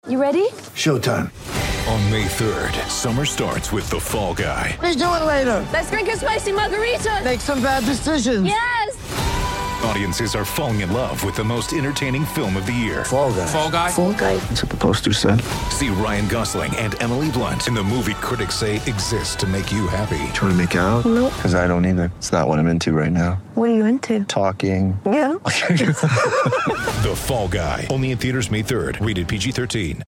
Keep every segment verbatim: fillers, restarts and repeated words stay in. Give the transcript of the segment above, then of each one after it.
You ready? Showtime. On May third, summer starts with The Fall Guy. Let's do it later. Let's drink a spicy margarita. Make some bad decisions. Yes! Audiences are falling in love with the most entertaining film of the year. Fall Guy. Fall Guy? Fall Guy. That's what the poster said. See Ryan Gosling and Emily Blunt in the movie critics say exists to make you happy. Trying to make it out? Nope. Because I don't either. It's not what I'm into right now. What are you into? Talking. Yeah. The Fall Guy. Only in theaters May third. Rated P G thirteen.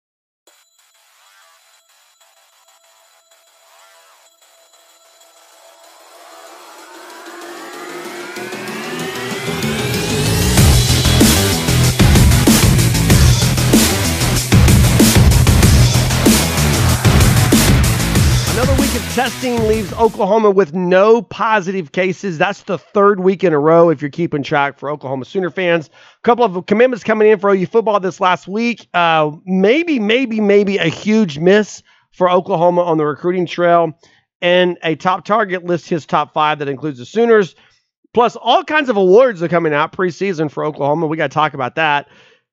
Testing leaves Oklahoma with no positive cases. That's the third week in a row if you're keeping track for Oklahoma Sooner fans. A couple of commitments coming in for O U football this last week. Uh, maybe, maybe, maybe a huge miss for Oklahoma on the recruiting trail. And a top target lists his top five that includes the Sooners. Plus all kinds of awards are coming out preseason for Oklahoma. We got to talk about that.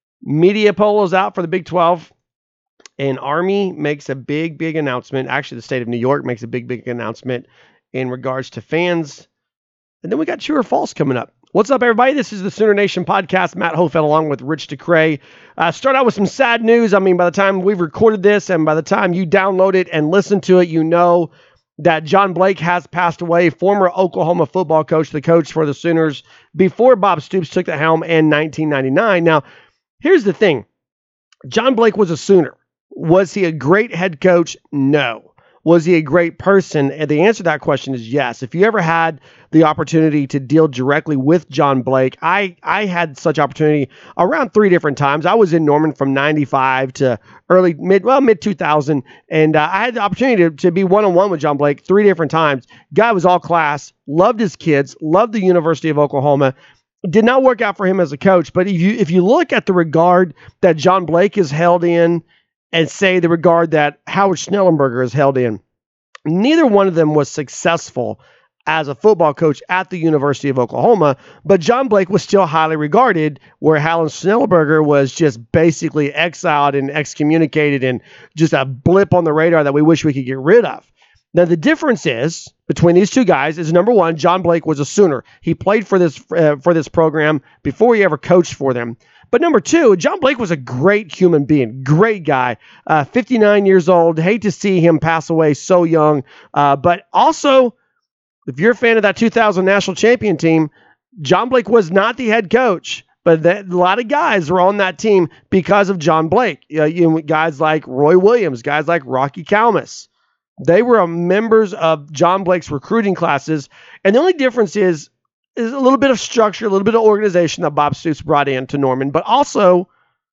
Media poll is out for the Big twelve. And Army makes a big, big announcement. Actually, the state of New York makes a big, big announcement in regards to fans. And then we got True or False coming up. What's up, everybody? This is the Sooner Nation podcast. Matt Hofeld along with Rich DeCray. Uh, start out with some sad news. I mean, by the time we've recorded this and by the time you download it and listen to it, you know that John Blake has passed away, former Oklahoma football coach, the coach for the Sooners before Bob Stoops took the helm in nineteen ninety-nine. Now, here's the thing. John Blake was a Sooner. Was he a great head coach? No. Was he a great person? And the answer to that question is yes. If you ever had the opportunity to deal directly with John Blake, I, I had such opportunity around three different times. I was in Norman from ninety-five to early, mid, well, mid two thousand. And uh, I had the opportunity to, to be one-on-one with John Blake three different times. Guy was all class, loved his kids, loved the University of Oklahoma. Did not work out for him as a coach. But if you, if you look at the regard that John Blake is held in, and say the regard that Howard Schnellenberger is held in, neither one of them was successful as a football coach at the University of Oklahoma, but John Blake was still highly regarded, where Howard Schnellenberger was just basically exiled and excommunicated and just a blip on the radar that we wish we could get rid of. Now, the difference is between these two guys is, number one, John Blake was a Sooner. He played for this uh, for this program before he ever coached for them. But number two, John Blake was a great human being, great guy, uh, fifty-nine years old. Hate to see him pass away so young. Uh, but also, if you're a fan of that two thousand national champion team, John Blake was not the head coach. But that, a lot of guys were on that team because of John Blake. Uh, you know, guys like Roy Williams, guys like Rocky Kalmus. They were members of John Blake's recruiting classes. And the only difference is, is a little bit of structure, a little bit of organization that Bob Stoops brought in to Norman. But also,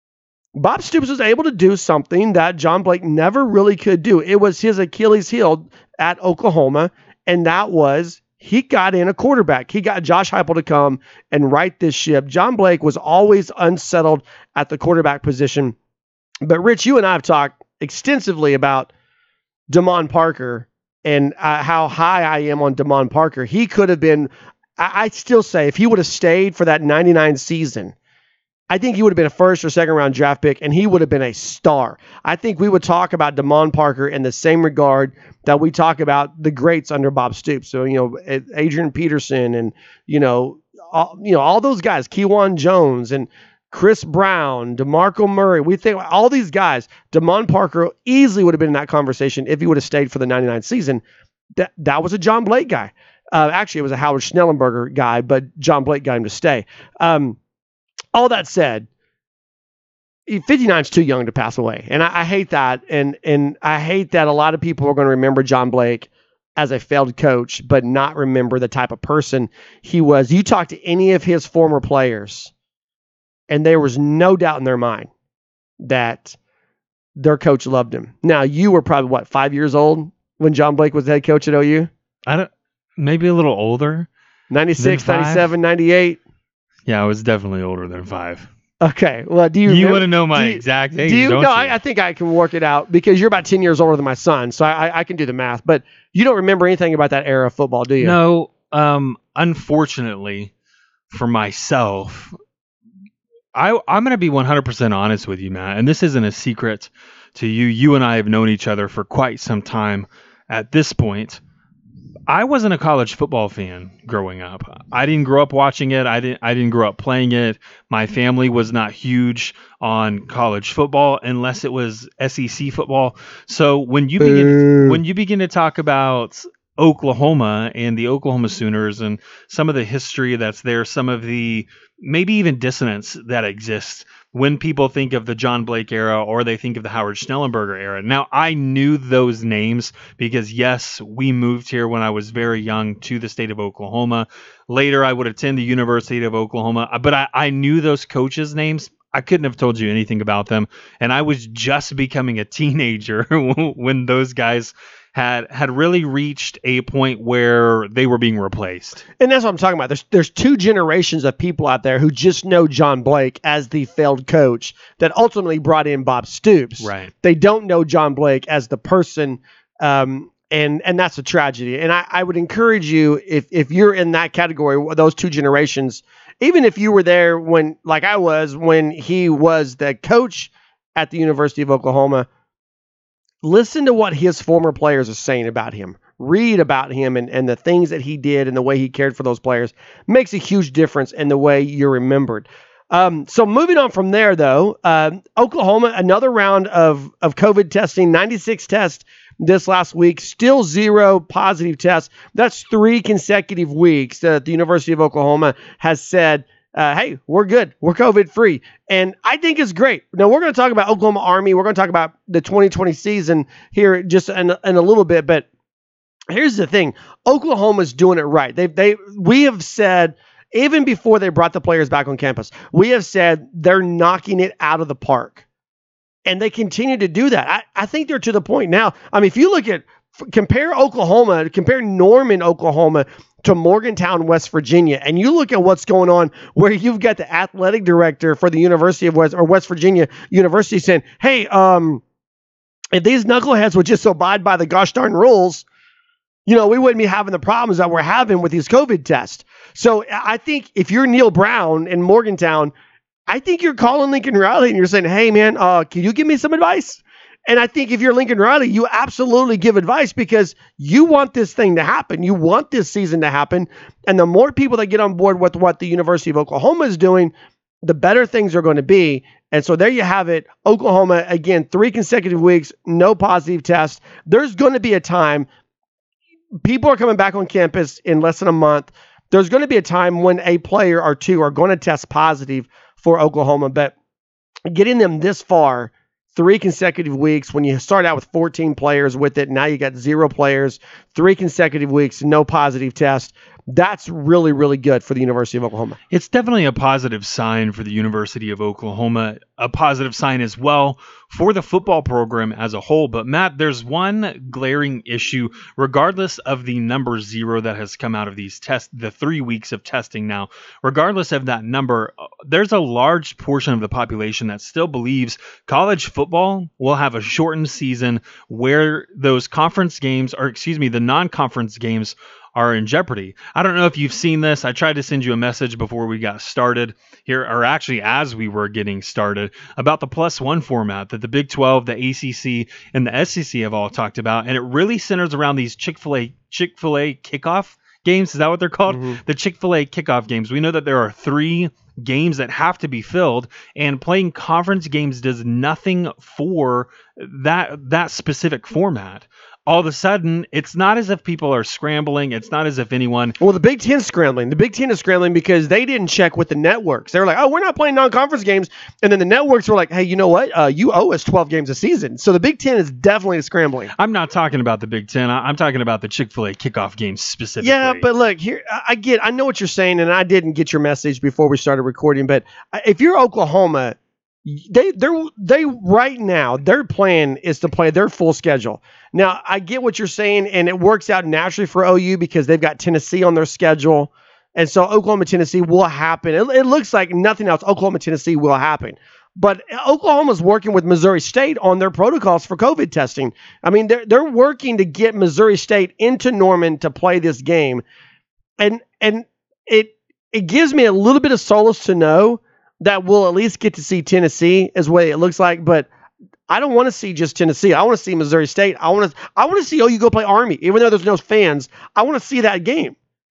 Bob Stoops was able to do something that John Blake never really could do. It was his Achilles heel at Oklahoma, and that was he got in a quarterback. He got Josh Heupel to come and right this ship. John Blake was always unsettled at the quarterback position. But Rich, you and I have talked extensively about Damon Parker and uh, how high I am on Damon Parker. He could have been, I, I still say, if he would have stayed for that ninety-nine season, I think he would have been a first or second round draft pick, and he would have been a star. I think we would talk about Damon Parker in the same regard that we talk about the greats under Bob Stoops. So, you know, Adrian Peterson and, you know, all, you know, all those guys, Kewan Jones and Chris Brown, DeMarco Murray. We think all these guys, Damon Parker easily would have been in that conversation if he would have stayed for the ninety-nine season. That that was a John Blake guy. Uh, actually, it was a Howard Schnellenberger guy, but John Blake got him to stay. Um, all that said, fifty-nine is too young to pass away. And I, I hate that. And, and I hate that a lot of people are going to remember John Blake as a failed coach, but not remember the type of person he was. You talk to any of his former players, and there was no doubt in their mind that their coach loved him. Now, you were probably, what, five years old when John Blake was the head coach at O U? I don't, maybe a little older. ninety-six, ninety-seven, ninety-eight Yeah, I was definitely older than five. Okay. Well, do you You remember, want to know my do you, exact age, do you? don't No, you? I, I think I can work it out because you're about ten years older than my son, so I, I can do the math. But you don't remember anything about that era of football, do you? No. Um, unfortunately for myself, I, I'm going to be one hundred percent honest with you, Matt, and this isn't a secret to you. You and I have known each other for quite some time at this point. I wasn't a college football fan growing up. I didn't grow up watching it. I didn't I didn't grow up playing it. My family was not huge on college football unless it was S E C football. So when you begin when you begin to talk about Oklahoma and the Oklahoma Sooners and some of the history that's there, some of the maybe even dissonance that exists when people think of the John Blake era or they think of the Howard Schnellenberger era. Now, I knew those names because, yes, we moved here when I was very young to the state of Oklahoma. Later, I would attend the University of Oklahoma, but I, I knew those coaches' names. I couldn't have told you anything about them, and I was just becoming a teenager when those guys had had really reached a point where they were being replaced. And that's what I'm talking about. There's there's two generations of people out there who just know John Blake as the failed coach that ultimately brought in Bob Stoops. Right. They don't know John Blake as the person, um, and and that's a tragedy. And I, I would encourage you, if if you're in that category, those two generations, even if you were there when, like I was, when he was the coach at the University of Oklahoma, listen to what his former players are saying about him. Read about him and, and the things that he did and the way he cared for those players. Makes a huge difference in the way you're remembered. Um, so moving on from there, though, uh, Oklahoma, another round of, of COVID testing, ninety-six tests this last week, still zero positive tests. That's three consecutive weeks that the University of Oklahoma has said, Uh, hey, we're good. We're COVID free. And I think it's great. Now, we're going to talk about Oklahoma Army. We're going to talk about the twenty twenty season here just in, in a little bit. But here's the thing. Oklahoma's doing it right. They, they, we have said, even before they brought the players back on campus, we have said they're knocking it out of the park. And they continue to do that. I, I think they're to the point now. I mean, if you look at, compare Oklahoma, compare Norman, Oklahoma to Morgantown, West Virginia, and you look at what's going on where you've got the athletic director for the University of West or West Virginia University saying, hey, um, if these knuckleheads would just abide by the gosh darn rules, you know, we wouldn't be having the problems that we're having with these COVID tests. So I think if you're Neil Brown in Morgantown, I think you're calling Lincoln Riley and you're saying, hey, man, uh, can you give me some advice? And I think if you're Lincoln Riley, you absolutely give advice because you want this thing to happen. You want this season to happen. And the more people that get on board with what the University of Oklahoma is doing, the better things are going to be. And so there you have it. Oklahoma, again, three consecutive weeks, no positive tests. There's going to be a time. People are coming back on campus in less than a month. There's going to be a time when a player or two are going to test positive for Oklahoma. But getting them this far, three consecutive weeks, when you start out with fourteen players with it, now you got zero players, three consecutive weeks, no positive test. That's really, really good for the University of Oklahoma. It's definitely a positive sign for the University of Oklahoma, a positive sign as well for the football program as a whole. But Matt, there's one glaring issue, regardless of the number zero that has come out of these tests, the three weeks of testing now, regardless of that number, there's a large portion of the population that still believes college football will have a shortened season where those conference games, or excuse me, the non-conference games are in jeopardy. I don't know if you've seen this. I tried to send you a message before we got started here, or actually as we were getting started, about the plus one format that the Big twelve, the A C C, and the S E C have all talked about. And it really centers around these Chick-fil-A, Chick-fil-A kickoff games. Is that what they're called? Mm-hmm. The Chick-fil-A kickoff games. We know that there are three games that have to be filled, and playing conference games does nothing for that, that specific format. All of a sudden, it's not as if people are scrambling. It's not as if anyone... Well, the Big Ten's scrambling. The Big Ten is scrambling because they didn't check with the networks. They were like, oh, we're not playing non-conference games. And then the networks were like, hey, you know what? Uh, you owe us twelve games a season. So the Big Ten is definitely scrambling. I'm not talking about the Big Ten. I'm talking about the Chick-fil-A kickoff games specifically. Yeah, but look, here, I get, I know what you're saying, and I didn't get your message before we started recording, but if you're Oklahoma... They they're they right now their plan is to play their full schedule. Now I get what you're saying, and it works out naturally for O U because they've got Tennessee on their schedule, and so Oklahoma Tennessee will happen. It, it looks like nothing else. Oklahoma Tennessee will happen, but Oklahoma's working with Missouri State on their protocols for COVID testing. I mean they're they're working to get Missouri State into Norman to play this game, and and it it gives me a little bit of solace to know that we'll at least get to see Tennessee is what it looks like. But I don't want to see just Tennessee. I want to see Missouri State. I want to I want to see O U go play Army. Even though there's no fans, I want to see that game.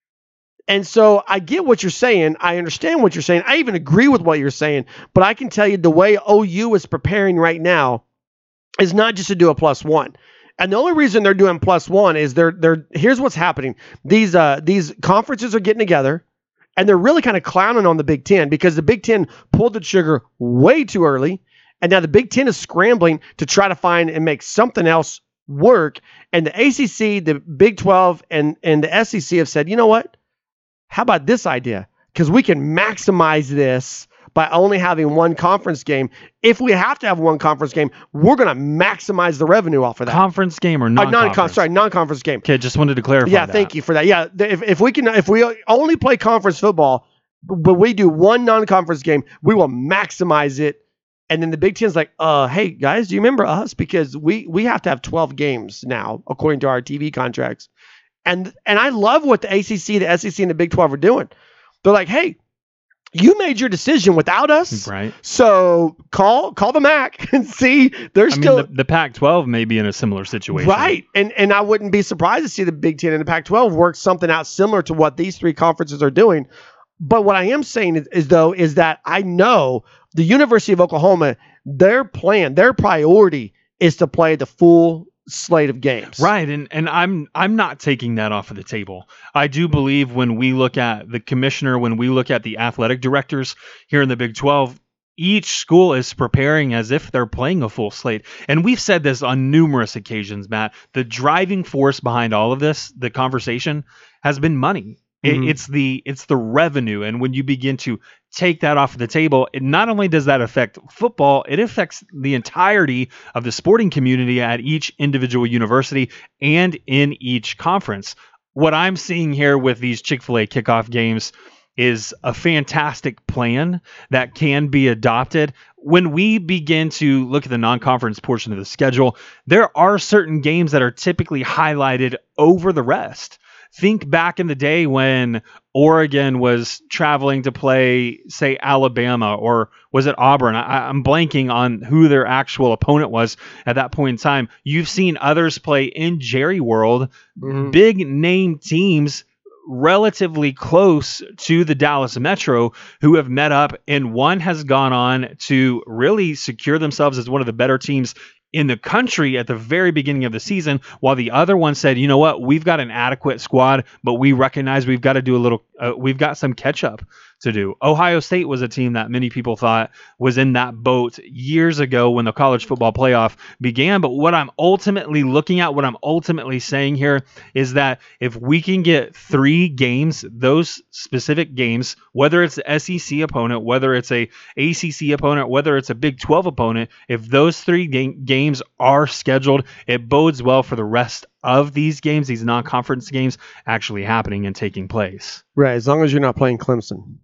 And so I get what you're saying. I understand what you're saying. I even agree with what you're saying. But I can tell you the way O U is preparing right now is not just to do a plus one. And the only reason they're doing plus one is they're they're here's what's happening. These uh these conferences are getting together and they're really kind of clowning on the Big Ten because the Big Ten pulled the trigger way too early. And now the Big Ten is scrambling to try to find and make something else work. And the A C C, the Big twelve, and, and the S E C have said, you know what? How about this idea? Because we can maximize this by only having one conference game. If we have to have one conference game, we're going to maximize the revenue off of that. Conference game or Uh, non-conference? non-con- sorry, non-conference game. Okay, just wanted to clarify Yeah, that. thank you for that. Yeah, th- if, if we can, if we only play conference football, but we do one non-conference game, we will maximize it. And then the Big Ten's like, uh, hey guys, do you remember us? Because we we have to have twelve games now, according to our T V contracts. And and I love what the A C C, the S E C, and the Big twelve are doing. They're like, hey, you made your decision without us, Right. so call call the M A C and see. They're I still mean, the, the Pac twelve may be in a similar situation. right, and and I wouldn't be surprised to see the Big Ten and the Pac twelve work something out similar to what these three conferences are doing. But what I am saying is, is though is that I know the University of Oklahoma, their plan, their priority is to play the full slate of games. Right, and and I'm I'm not taking that off of the table. I do believe when we look at the commissioner, when we look at the athletic directors here in the Big twelve, each school is preparing as if they're playing a full slate. And we've said this on numerous occasions, Matt. The driving force behind all of this, the conversation, has been money. Mm-hmm. It, it's the it's the revenue, and when you begin to take that off of the table, it not only does that affect football, it affects the entirety of the sporting community at each individual university and in each conference. What I'm seeing here with these Chick-fil-A kickoff games is a fantastic plan that can be adopted. When we begin to look at the non-conference portion of the schedule, there are certain games that are typically highlighted over the rest. Think back in the day when Oregon was traveling to play, say, Alabama, or was it Auburn? I, I'm blanking on who their actual opponent was at that point in time. You've seen others play in Jerry World, Mm-hmm. big name teams relatively close to the Dallas Metro who have met up, and one has gone on to really secure themselves as one of the better teams in the country at the very beginning of the season, while the other one said, you know what, we've got an adequate squad, but we recognize we've got to do a little, uh, we've got some catch up to do. Ohio State was a team that many people thought was in that boat years ago when the college football playoff began. But what I'm ultimately looking at, what I'm ultimately saying here is that if we can get three games, those specific games, whether it's the S E C opponent, whether it's a A C C opponent, whether it's a Big twelve opponent, if those three ga- games are scheduled, it bodes well for the rest of these games, these non-conference games actually happening and taking place. Right, as long as you're not playing Clemson.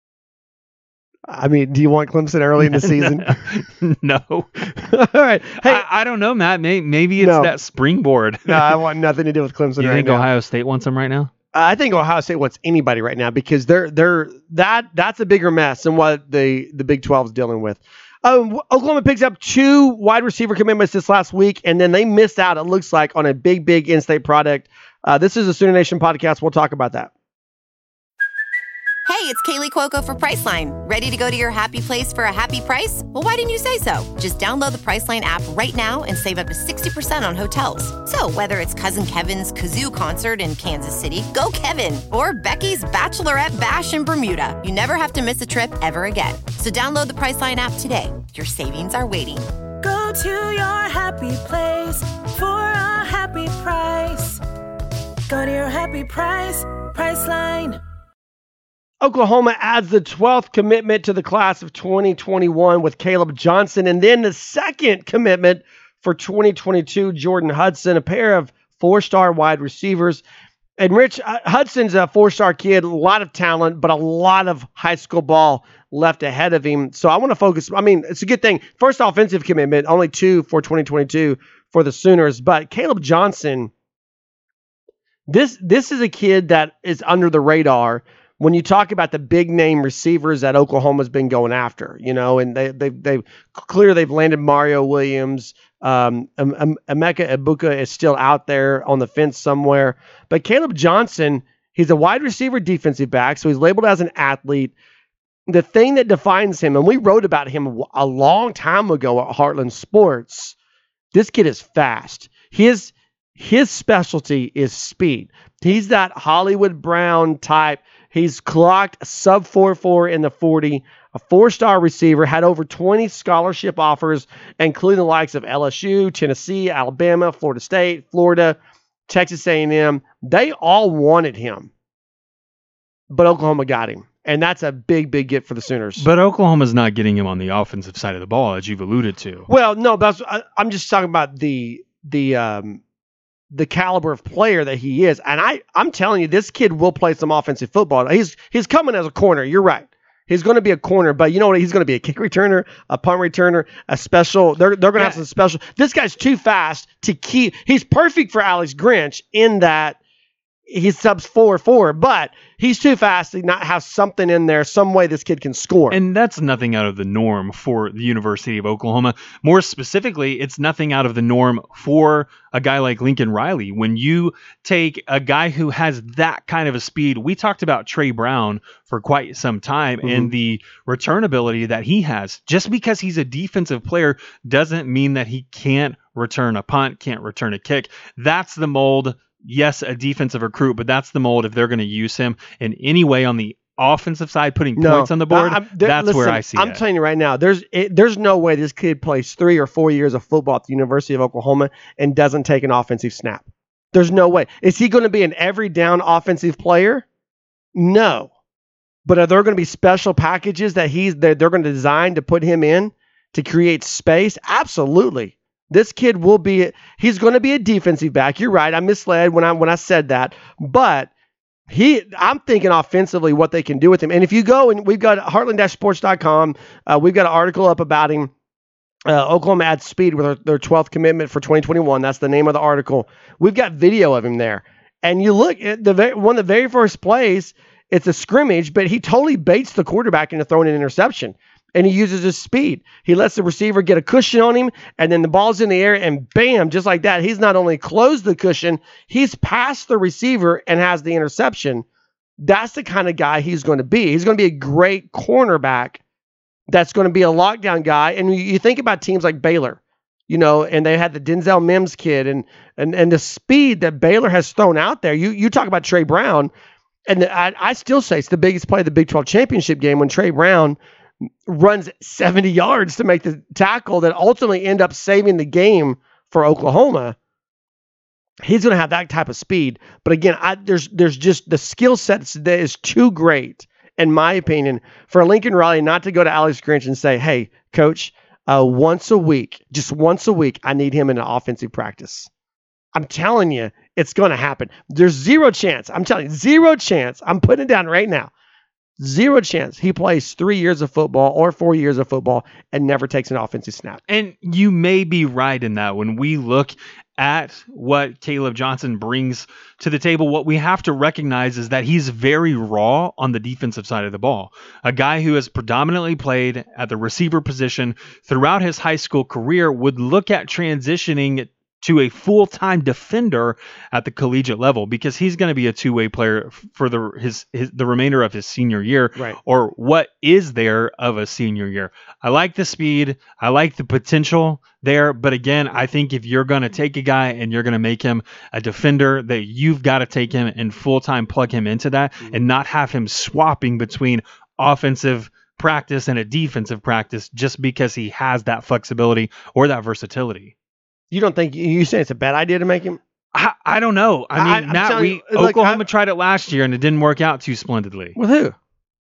I mean, do you want Clemson early in the season? No. All right. Hey, I, I don't know, Matt. May, maybe it's No. that springboard. no, I want nothing to do with Clemson You right think now. Ohio State wants them right now? I think Ohio State wants anybody right now because they're they're that that's a bigger mess than what the the Big twelve is dealing with. Um, Oklahoma picks up two wide receiver commitments this last week, and then they missed out, it looks like, on a big, big in-state product. Uh, this is a Sooner Nation podcast. We'll talk about that. Hey, it's Kaylee Cuoco for Priceline. Ready to go to your happy place for a happy price? Well, why didn't you say so? Just download the Priceline app right now and save up to sixty percent on hotels. So whether it's Cousin Kevin's Kazoo Concert in Kansas City, go Kevin, or Becky's Bachelorette Bash in Bermuda, you never have to miss a trip ever again. So download the Priceline app today. Your savings are waiting. Go to your happy place for a happy price. Go to your happy price, Priceline. Oklahoma adds the twelfth commitment to the class of twenty twenty-one with Caleb Johnson, and then the second commitment for twenty twenty-two, Jordan Hudson, a pair of four-star wide receivers. And Rich, uh, Hudson's a four-star kid, a lot of talent, but a lot of high school ball left ahead of him. So I want to focus. I mean, it's a good thing. First offensive commitment, only two for twenty twenty-two for the Sooners. But Caleb Johnson, this this is a kid that is under the radar when you talk about the big name receivers that Oklahoma's been going after, you know, and they they they clearly they've landed Mario Williams. Um, Em- Emeka Ibuka is still out there on the fence somewhere, but Caleb Johnson, he's a wide receiver, defensive back, so he's labeled as an athlete. The thing that defines him, and we wrote about him a long time ago at Heartland Sports, this kid is fast. His his specialty is speed. He's that Hollywood Brown type. He's clocked sub four four in the forty, a four-star receiver, had over twenty scholarship offers, including the likes of L S U, Tennessee, Alabama, Florida State, Florida, Texas A and M. They all wanted him, but Oklahoma got him. And that's a big, big get for the Sooners. But Oklahoma's not getting him on the offensive side of the ball, as you've alluded to. Well, no, that's, I, I'm just talking about the the um, the caliber of player that he is. And I, I'm telling you, this kid will play some offensive football. He's he's coming as a corner. You're right. He's going to be a corner, but you know what? He's going to be a kick returner, a punt returner, a special. They're they're going to Yeah. have some special. This guy's too fast to keep. He's perfect for Alex Grinch in that he subs four four, but he's too fast to not have something in there, some way this kid can score. And that's nothing out of the norm for the University of Oklahoma. More specifically, it's nothing out of the norm for a guy like Lincoln Riley. When you take a guy who has that kind of a speed, we talked about Trey Brown for quite some time Mm-hmm. and the return ability that he has. Just because he's a defensive player doesn't mean that he can't return a punt, can't return a kick. That's the mold. Yes, a defensive recruit, but that's the mold if they're going to use him in any way on the offensive side, putting points on the board. I- I'm- there- that's listen, where I see I'm it. telling you right now, there's it, there's no way this kid plays three or four years of football at the University of Oklahoma and doesn't take an offensive snap. There's no way. Is he going to be an every down offensive player? No. But are there going to be special packages that he's they're, they're going to design to put him in to create space? Absolutely. This kid will be, he's going to be a defensive back. You're right. I misled when I when I said that. But he, I'm thinking offensively what they can do with him. And if you go and we've got heartland sports dot com, uh, we've got an article up about him. Uh, Oklahoma adds speed with their, their twelfth commitment for twenty twenty-one. That's the name of the article. We've got video of him there. And you look at the very, one of the very first plays, it's a scrimmage, but he totally baits the quarterback into throwing an interception. And he uses his speed. He lets the receiver get a cushion on him, and then the ball's in the air, and bam, just like that, he's not only closed the cushion, he's past the receiver and has the interception. That's the kind of guy he's going to be. He's going to be a great cornerback that's going to be a lockdown guy. And you, you think about teams like Baylor, you know, and they had the Denzel Mims kid, and and and the speed that Baylor has thrown out there. You you talk about Trey Brown, and I, I still say it's the biggest play of the Big twelve championship game when Trey Brown runs seventy yards to make the tackle that ultimately end up saving the game for Oklahoma. He's going to have that type of speed. But again, I, there's there's just the skill set that is too great, in my opinion, for Lincoln Riley not to go to Alex Grinch and say, hey, coach, uh, once a week, just once a week, I need him in an offensive practice. I'm telling you, it's going to happen. There's zero chance. I'm telling you, zero chance. I'm putting it down right now. Zero chance he plays three years of football or four years of football and never takes an offensive snap. And you may be right in that. When we look at what Caleb Johnson brings to the table, what we have to recognize is that he's very raw on the defensive side of the ball. A guy who has predominantly played at the receiver position throughout his high school career would look at transitioning to a full-time defender at the collegiate level, because he's going to be a two-way player for the his, his the remainder of his senior year, Right. or what is there of a senior year. I like the speed, I like the potential there, but again, I think if you're going to take a guy and you're going to make him a defender, that you've got to take him and full-time plug him into that, mm-hmm. and not have him swapping between offensive practice and a defensive practice just because he has that flexibility or that versatility. You don't think you say it's a bad idea to make him? I, I don't know. I I- mean, I'm Matt, telling we you, like, Oklahoma I- tried it last year and it didn't work out too splendidly. With who?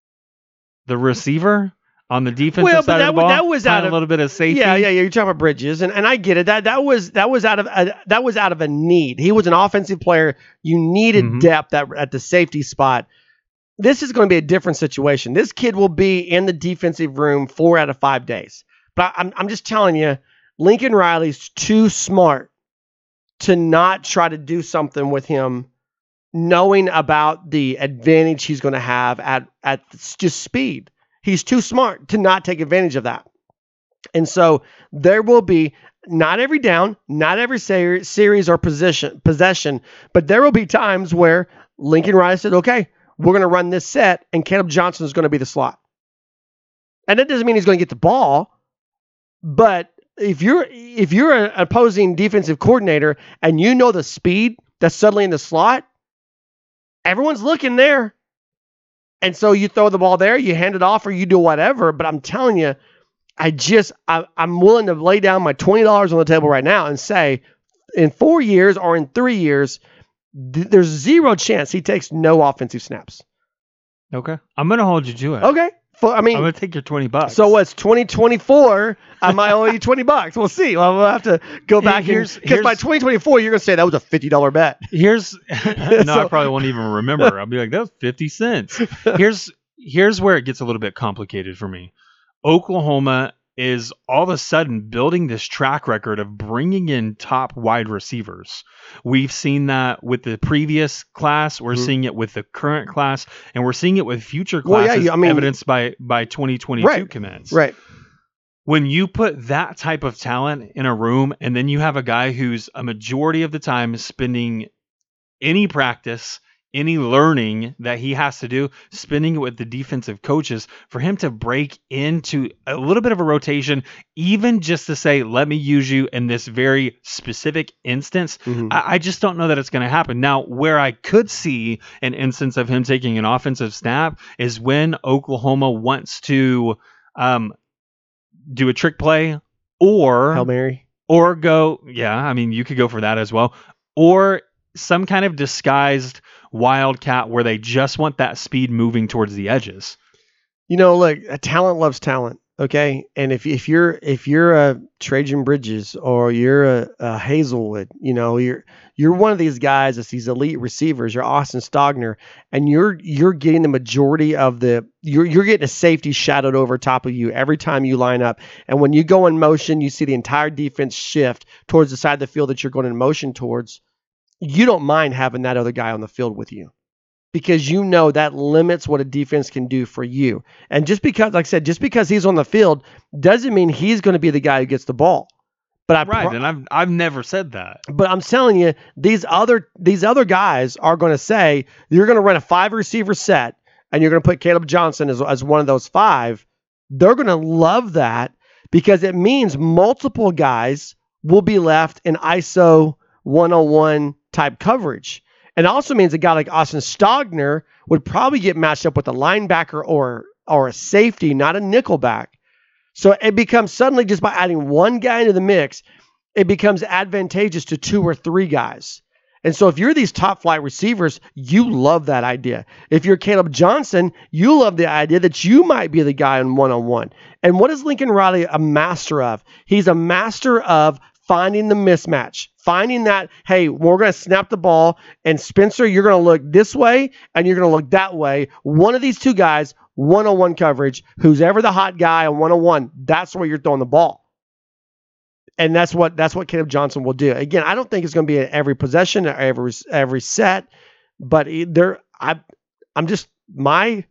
The receiver on the defensive Well, but side that of the was- ball, that was playing out of- a little bit of safety. Yeah, yeah, yeah. You're talking about Bridges, and, and I get it. That that was that was out of a, that was out of a need. He was an offensive player. You needed Mhm. depth at, at the safety spot. This is going to be a different situation. This kid will be in the defensive room four out of five days. But I'm I'm just telling you, Lincoln Riley's too smart to not try to do something with him knowing about the advantage he's going to have at, at just speed. He's too smart to not take advantage of that. And so there will be not every down, not every ser- series or position, possession, but there will be times where Lincoln Riley said, okay, we're going to run this set and Caleb Johnson is going to be the slot. And that doesn't mean he's going to get the ball, but if you're if you're an opposing defensive coordinator and you know the speed that's suddenly in the slot, everyone's looking there. And so you throw the ball there, you hand it off, or you do whatever. But I'm telling you, I just, I, I'm willing to lay down my twenty dollars on the table right now and say in four years or in three years, th- there's zero chance he takes no offensive snaps. Okay. I'm going to hold you to it. Okay. For, I mean, I'm going to take your twenty bucks. So what's twenty twenty-four? I might owe you twenty bucks. We'll see. Well, we'll have to go back here. Because by twenty twenty-four, you're going to say that was a fifty dollars bet. Here's, no, so, I probably won't even remember. I'll be like, that was fifty cents. Here's, here's where it gets a little bit complicated for me. Oklahoma is all of a sudden building this track record of bringing in top wide receivers. We've seen that with the previous class. We're mm-hmm. seeing it with the current class, and we're seeing it with future classes, well, yeah, I mean, evidenced by, by twenty twenty-two right, commits. Right. When you put that type of talent in a room, and then you have a guy who's a majority of the time spending any practice, any learning that he has to do, spending it with the defensive coaches, for him to break into a little bit of a rotation, even just to say, let me use you in this very specific instance, mm-hmm. I, I just don't know that it's going to happen. Now, where I could see an instance of him taking an offensive snap is when Oklahoma wants to um, do a trick play or Hail Mary, or go, yeah, I mean, you could go for that as well, or some kind of disguised wildcat where they just want that speed moving towards the edges. You know, look, a talent loves talent. Okay. And if, if you're, if you're a Trajan Bridges or you're a, a Hazelwood, you know, you're, you're one of these guys that's these elite receivers, you're Austin Stogner, and you're, you're getting the majority of the, you're, you're getting a safety shadowed over top of you every time you line up. And when you go in motion, you see the entire defense shift towards the side of the field that you're going in motion towards. You don't mind having that other guy on the field with you because you know that limits what a defense can do for you. And just because, like I said, just because he's on the field doesn't mean he's going to be the guy who gets the ball. But I right, pro- and I've I've never said that. But I'm telling you, these other these other guys are going to say you're going to run a five receiver set and you're going to put Caleb Johnson as as one of those five. They're going to love that because it means multiple guys will be left in I S O one-on-one type coverage. It also means a guy like Austin Stogner would probably get matched up with a linebacker or or a safety, not a nickelback. So it becomes suddenly, just by adding one guy into the mix, it becomes advantageous to two or three guys. And so if you're these top flight receivers, you love that idea. If you're Caleb Johnson, you love the idea that you might be the guy on one-on-one. And what is Lincoln Riley a master of? He's a master of finding the mismatch, finding that, hey, we're going to snap the ball, and Spencer, you're going to look this way, and you're going to look that way. One of these two guys, one-on-one coverage, who's ever the hot guy on one-on-one, that's where you're throwing the ball. And that's what that's what Caleb Johnson will do. Again, I don't think it's going to be at every possession or every every set, but there, I, I'm just my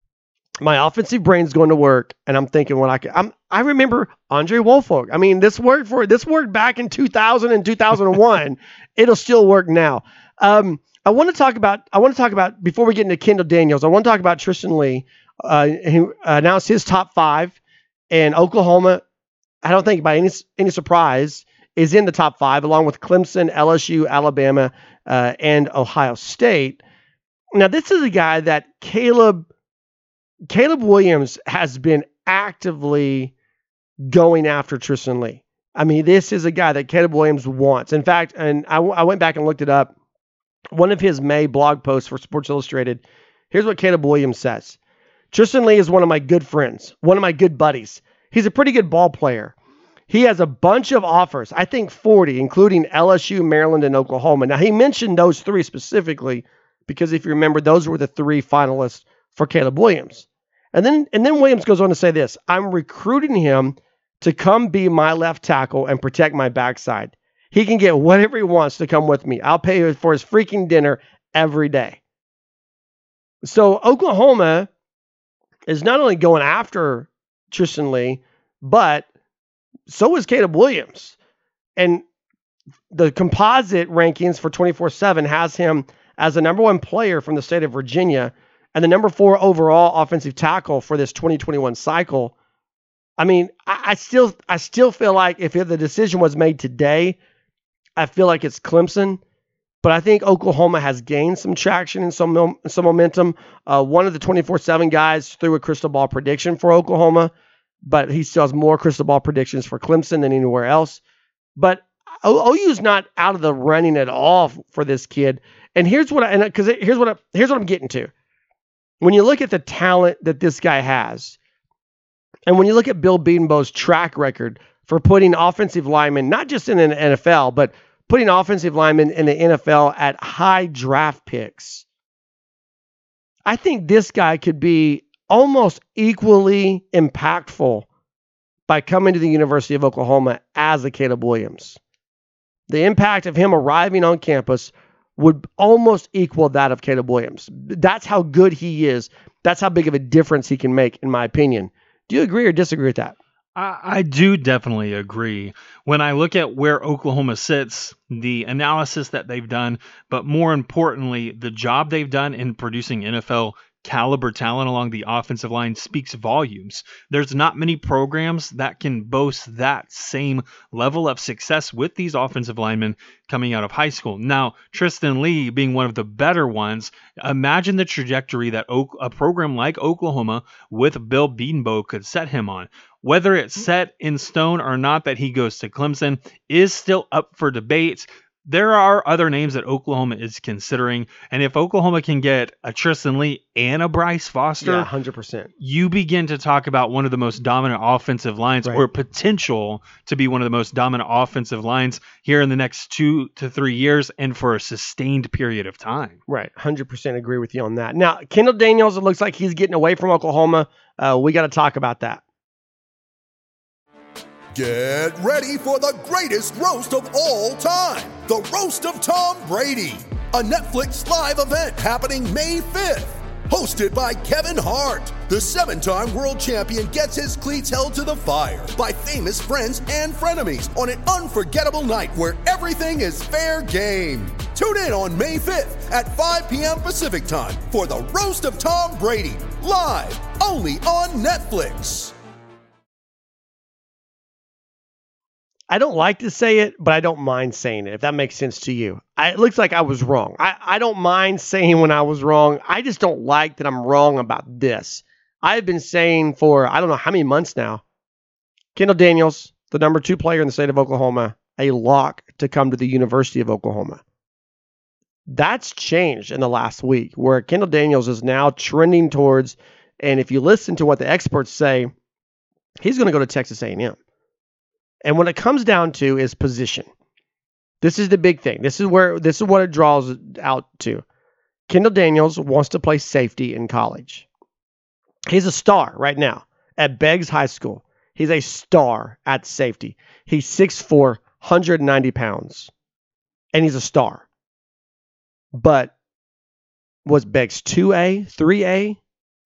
my offensive brain's going to work, and I'm thinking what I can. I'm I remember Andre Woolfolk. I mean, this worked for this worked back in two thousand and two thousand one. It'll still work now. Um, I want to talk about I want to talk about before we get into Kendall Daniels. I want to talk about Tristan Lee, uh, who announced his top five, and Oklahoma, I don't think by any any surprise, is in the top five, along with Clemson, L S U, Alabama, uh, and Ohio State. Now, this is a guy that Caleb Caleb Williams has been actively going after Tristan Lee. I mean, this is a guy that Caleb Williams wants. In fact, and I, I went back and looked it up. One of his May blog posts for Sports Illustrated, here's what Caleb Williams says. Tristan Lee is one of my good friends, one of my good buddies. He's a pretty good ball player. He has a bunch of offers, I think forty, including L S U, Maryland, and Oklahoma. Now, he mentioned those three specifically because if you remember, those were the three finalists for Caleb Williams. And then and then Williams goes on to say this, I'm recruiting him to come be my left tackle and protect my backside. He can get whatever he wants to come with me. I'll pay for his freaking dinner every day. So Oklahoma is not only going after Tristan Lee, but so is Caleb Williams. And the composite rankings for twenty-four seven has him as the number one player from the state of Virginia and the number four overall offensive tackle for this twenty twenty-one cycle. I mean, I, I still I still feel like if the decision was made today, I feel like it's Clemson. But I think Oklahoma has gained some traction and some, some momentum. Uh, one of the twenty-four seven guys threw a crystal ball prediction for Oklahoma, but he still has more crystal ball predictions for Clemson than anywhere else. But O U is not out of the running at all for this kid. And here's what I, and because here's what I, here's what I'm getting to. When you look at the talent that this guy has, and when you look at Bill Bedenbaugh's track record for putting offensive linemen, not just in the N F L, but putting offensive linemen in the N F L at high draft picks, I think this guy could be almost equally impactful by coming to the University of Oklahoma as a Caleb Williams. The impact of him arriving on campus would almost equal that of Caleb Williams. That's how good he is. That's how big of a difference he can make, in my opinion. Do you agree or disagree with that? I, I do definitely agree. When I look at where Oklahoma sits, the analysis that they've done, but more importantly, the job they've done in producing N F L caliber talent along the offensive line speaks volumes. There's not many programs that can boast that same level of success with these offensive linemen coming out of high school. Now, Tristan Lee being one of the better ones, imagine the trajectory that a program like Oklahoma with Bill Bedenbaugh could set him on. Whether it's set in stone or not that he goes to Clemson is still up for debate. There are other names that Oklahoma is considering, and if Oklahoma can get a Tristan Lee and a Bryce Foster, yeah, one hundred percent. You begin to talk about one of the most dominant offensive lines, right, or potential to be one of the most dominant offensive lines here in the next two to three years and for a sustained period of time. Right, one hundred percent agree with you on that. Now, Kendall Daniels, it looks like he's getting away from Oklahoma. Uh, we got to talk about that. Get ready for the greatest roast of all time, the Roast of Tom Brady, a Netflix live event happening May fifth. Hosted by Kevin Hart, the seven-time world champion gets his cleats held to the fire by famous friends and frenemies on an unforgettable night where everything is fair game. Tune in on May fifth at five p.m. Pacific time for the Roast of Tom Brady, live only on Netflix. I don't like to say it, but I don't mind saying it, if that makes sense to you. I, it looks like I was wrong. I, I don't mind saying when I was wrong. I just don't like that I'm wrong about this. I've been saying for, I don't know how many months now, Kendall Daniels, the number two player in the state of Oklahoma, a lock to come to the University of Oklahoma. That's changed in the last week, where Kendall Daniels is now trending towards, and if you listen to what the experts say, he's going to go to Texas A and M. And what it comes down to is position. This is the big thing. This is where this is what it draws out to. Kendall Daniels wants to play safety in college. He's a star right now at Beggs High School. He's a star at safety. He's six foot four, one hundred ninety pounds. And he's a star. But was Beggs two A, three A?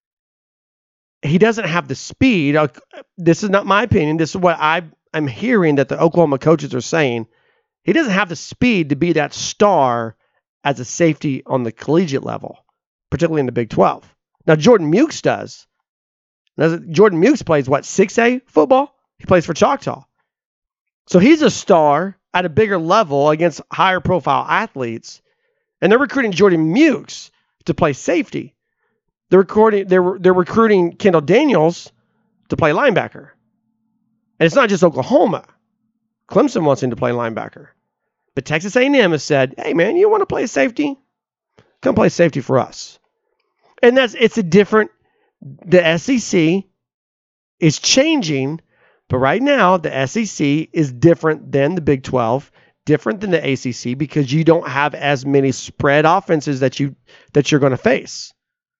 He doesn't have the speed. This is not my opinion. This is what I I'm hearing that the Oklahoma coaches are saying. He doesn't have the speed to be that star as a safety on the collegiate level, particularly in the Big twelve. Now, Jordan Mukes does. Now, Jordan Mukes plays, what, six A football? He plays for Choctaw. So he's a star at a bigger level against higher profile athletes. And they're recruiting Jordan Mukes to play safety. They're recruiting, they're, they're recruiting Kendall Daniels to play linebacker. And it's not just Oklahoma. Clemson wants him to play linebacker. But Texas A and M has said, hey, man, you want to play safety? Come play safety for us. And that's it's a different, the S E C is changing, but right now the S E C is different than the Big twelve, different than the A C C, because you don't have as many spread offenses that, you, that you're going to face.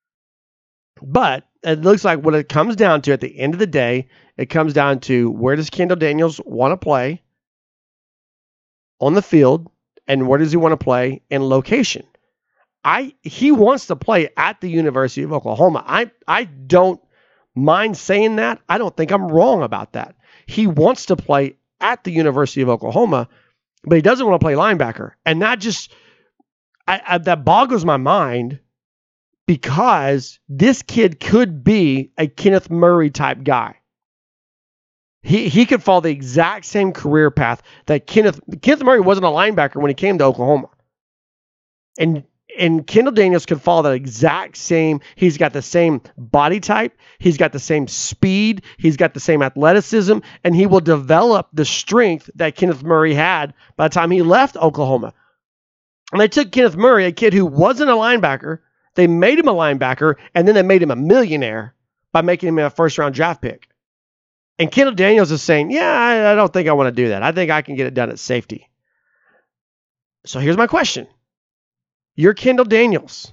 But it looks like what it comes down to at the end of the day, it comes down to where does Kendall Daniels want to play on the field and where does he want to play in location. I he wants to play at the University of Oklahoma. I I don't mind saying that. I don't think I'm wrong about that. He wants to play at the University of Oklahoma, but he doesn't want to play linebacker. And that just I, I, that boggles my mind, because this kid could be a Kenneth Murray type guy. He he could follow the exact same career path that Kenneth Kenneth Murray wasn't a linebacker when he came to Oklahoma. And and Kendall Daniels could follow that exact same. He's got the same body type. He's got the same speed. He's got the same athleticism, and he will develop the strength that Kenneth Murray had by the time he left Oklahoma. And they took Kenneth Murray, a kid who wasn't a linebacker. They made him a linebacker, and then they made him a millionaire by making him a first-round draft pick. And Kendall Daniels is saying, yeah, I, I don't think I want to do that. I think I can get it done at safety. So here's my question. You're Kendall Daniels.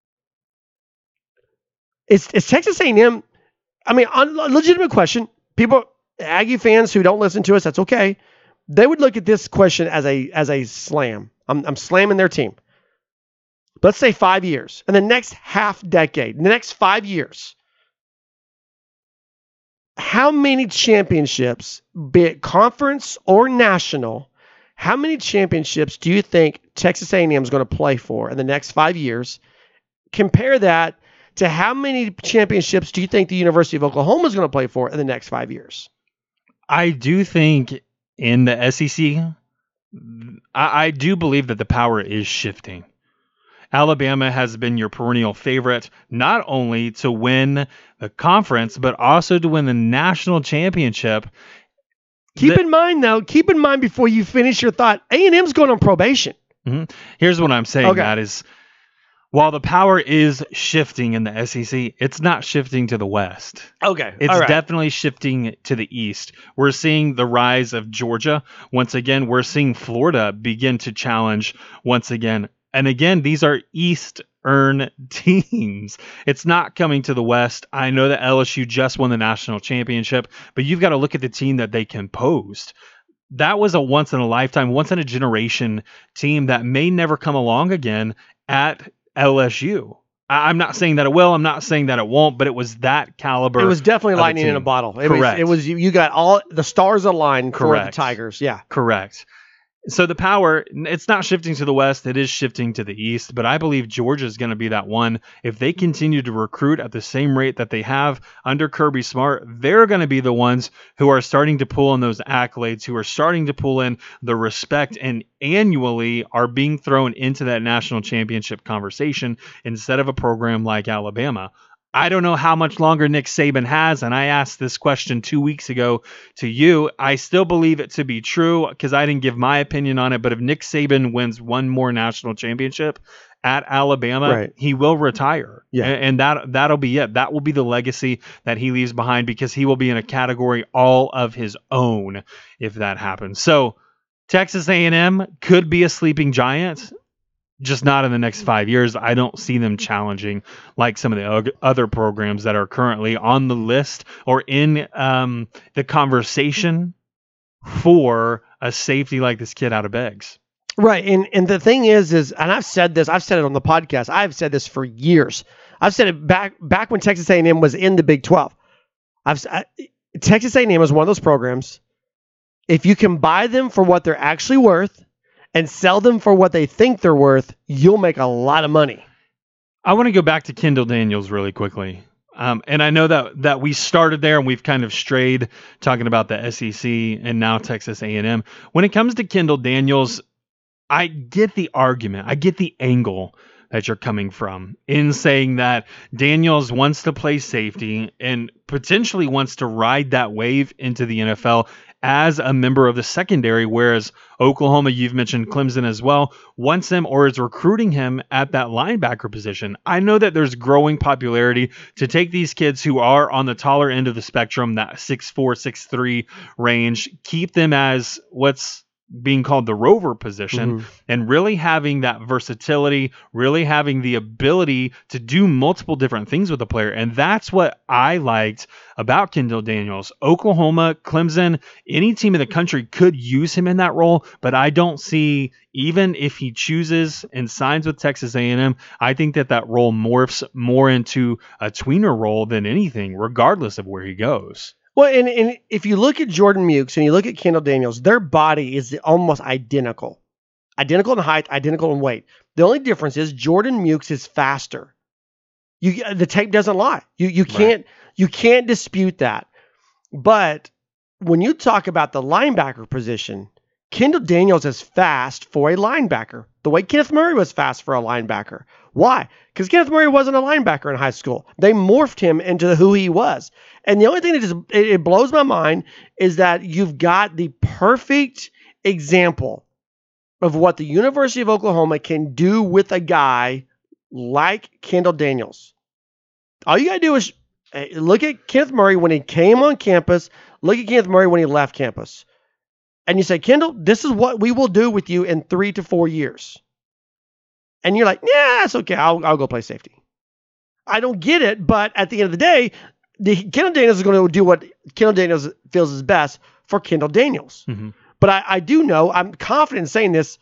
Is, is Texas A and M, I mean, a legitimate question. People, Aggie fans who don't listen to us, that's okay. They would look at this question as a as a slam. I'm, I'm slamming their team. Let's say five years. In the next half decade, in the next five years, how many championships, be it conference or national, how many championships do you think Texas A and M is going to play for in the next five years? Compare that to how many championships do you think the University of Oklahoma is going to play for in the next five years? I do think in the S E C, I, I do believe that the power is shifting. Alabama has been your perennial favorite, not only to win the conference, but also to win the national championship. Keep the, in mind, though, keep in mind before you finish your thought, A and M's going on probation. Mm-hmm. Here's what I'm saying, okay. That is, while the power is shifting in the S E C, it's not shifting to the West. Okay. It's All right. definitely shifting to the East. We're seeing the rise of Georgia. Once again, we're seeing Florida begin to challenge once again. And again, these are Eastern teams. It's not coming to the West. I know that L S U just won the national championship, but you've got to look at the team that they composed. That was a once in a lifetime, once in a generation team that may never come along again at L S U. I'm not saying that it will. I'm not saying that it won't, but it was that caliber. It was definitely lightning in a bottle. It Correct. Was, it was you, you got all the stars aligned Correct. for the Tigers. Yeah. Correct. So the power, it's not shifting to the West. It is shifting to the East. But I believe Georgia is going to be that one. If they continue to recruit at the same rate that they have under Kirby Smart, they're going to be the ones who are starting to pull in those accolades, who are starting to pull in the respect, and annually are being thrown into that national championship conversation instead of a program like Alabama. I don't know how much longer Nick Saban has, and I asked this question two weeks ago to you. I still believe it to be true because I didn't give my opinion on it, but if Nick Saban wins one more national championship at Alabama, right. he will retire. Yeah. And, and that, that'll be it. That will be the legacy that he leaves behind because he will be in a category all of his own if that happens. So Texas A and M could be a sleeping giant. Just not in the next five years. I don't see them challenging like some of the other programs that are currently on the list or in um, the conversation for a safety like this kid out of Beggs. Right. And and the thing is, is, and I've said this, I've said it on the podcast. I've said this for years. I've said it back back when Texas A and M was in the Big twelve. I've I, Texas A and M is one of those programs. If you can buy them for what they're actually worth, and sell them for what they think they're worth, you'll make a lot of money. I want to go back to Kendall Daniels really quickly. Um, and I know that that we started there and we've kind of strayed talking about the S E C and now Texas A and M. When it comes to Kendall Daniels, I get the argument. I get the angle that you're coming from in saying that Daniels wants to play safety and potentially wants to ride that wave into the N F L as a member of the secondary, whereas Oklahoma, you've mentioned Clemson as well, wants him or is recruiting him at that linebacker position. I know that there's growing popularity to take these kids who are on the taller end of the spectrum, that six four, six three range, keep them as what's being called the rover position, Mm-hmm. and really having that versatility, really having the ability to do multiple different things with a player. And that's what I liked about Kendall Daniels. Oklahoma, Clemson, any team in the country could use him in that role, but I don't see, even if he chooses and signs with Texas A and M, I think that that role morphs more into a tweener role than anything, regardless of where he goes. Well, and, and if you look at Jordan Mukes and you look at Kendall Daniels, their body is almost identical. Identical in height, identical in weight. The only difference is Jordan Mukes is faster. You the tape doesn't lie. You you can't right. you can't dispute that. But when you talk about the linebacker position, Kendall Daniels is fast for a linebacker, the way Kenneth Murray was fast for a linebacker. Why? Because Kenneth Murray wasn't a linebacker in high school. They morphed him into who he was. And the only thing that just it, it blows my mind is that you've got the perfect example of what the University of Oklahoma can do with a guy like Kendall Daniels. All you got to do is look at Kenneth Murray when he came on campus, look at Kenneth Murray when he left campus. And you say, Kendall, this is what we will do with you in three to four years. And you're like, yeah, it's okay. I'll, I'll go play safety. I don't get it, but at the end of the day, the, Kendall Daniels is going to do what Kendall Daniels feels is best for Kendall Daniels. Mm-hmm. But I, I do know, I'm confident in saying this,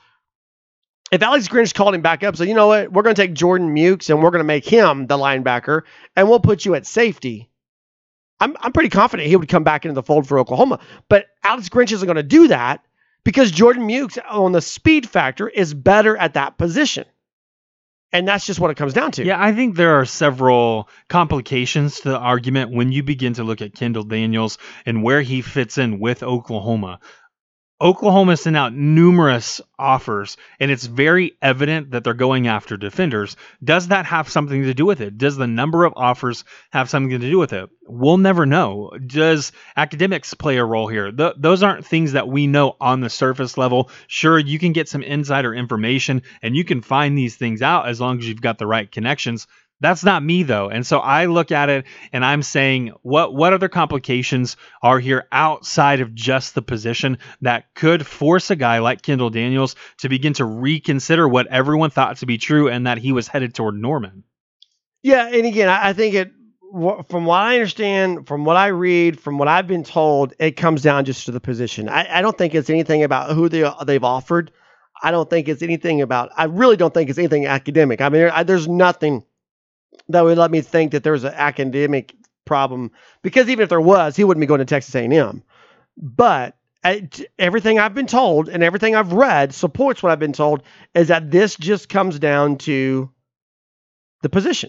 if Alex Grinch called him back up, so you know what, we're going to take Jordan Mukes and we're going to make him the linebacker and we'll put you at safety, I'm I'm pretty confident he would come back into the fold for Oklahoma. But Alex Grinch isn't going to do that because Jordan Mukes on the speed factor is better at that position. And that's just what it comes down to. Yeah, I think there are several complications to the argument when you begin to look at Kendall Daniels and where he fits in with Oklahoma. Oklahoma sent out numerous offers, and it's very evident that they're going after defenders. Does that have something to do with it? Does the number of offers have something to do with it? We'll never know. Does academics play a role here? Th- those aren't things that we know on the surface level. Sure, you can get some insider information, and you can find these things out as long as you've got the right connections. That's not me, though. And so I look at it and I'm saying, what what other complications are here outside of just the position that could force a guy like Kendall Daniels to begin to reconsider what everyone thought to be true and that he was headed toward Norman? Yeah, and again, I, I think it, from what I understand, from what I read, from what I've been told, it comes down just to the position. I, I don't think it's anything about who they, they've offered. I don't think it's anything about, I really don't think it's anything academic. I mean, there, I, there's nothing that would let me think that there's an academic problem, because even if there was, he wouldn't be going to Texas A and M. But I, everything I've been told and everything I've read supports what I've been told, is that this just comes down to the position.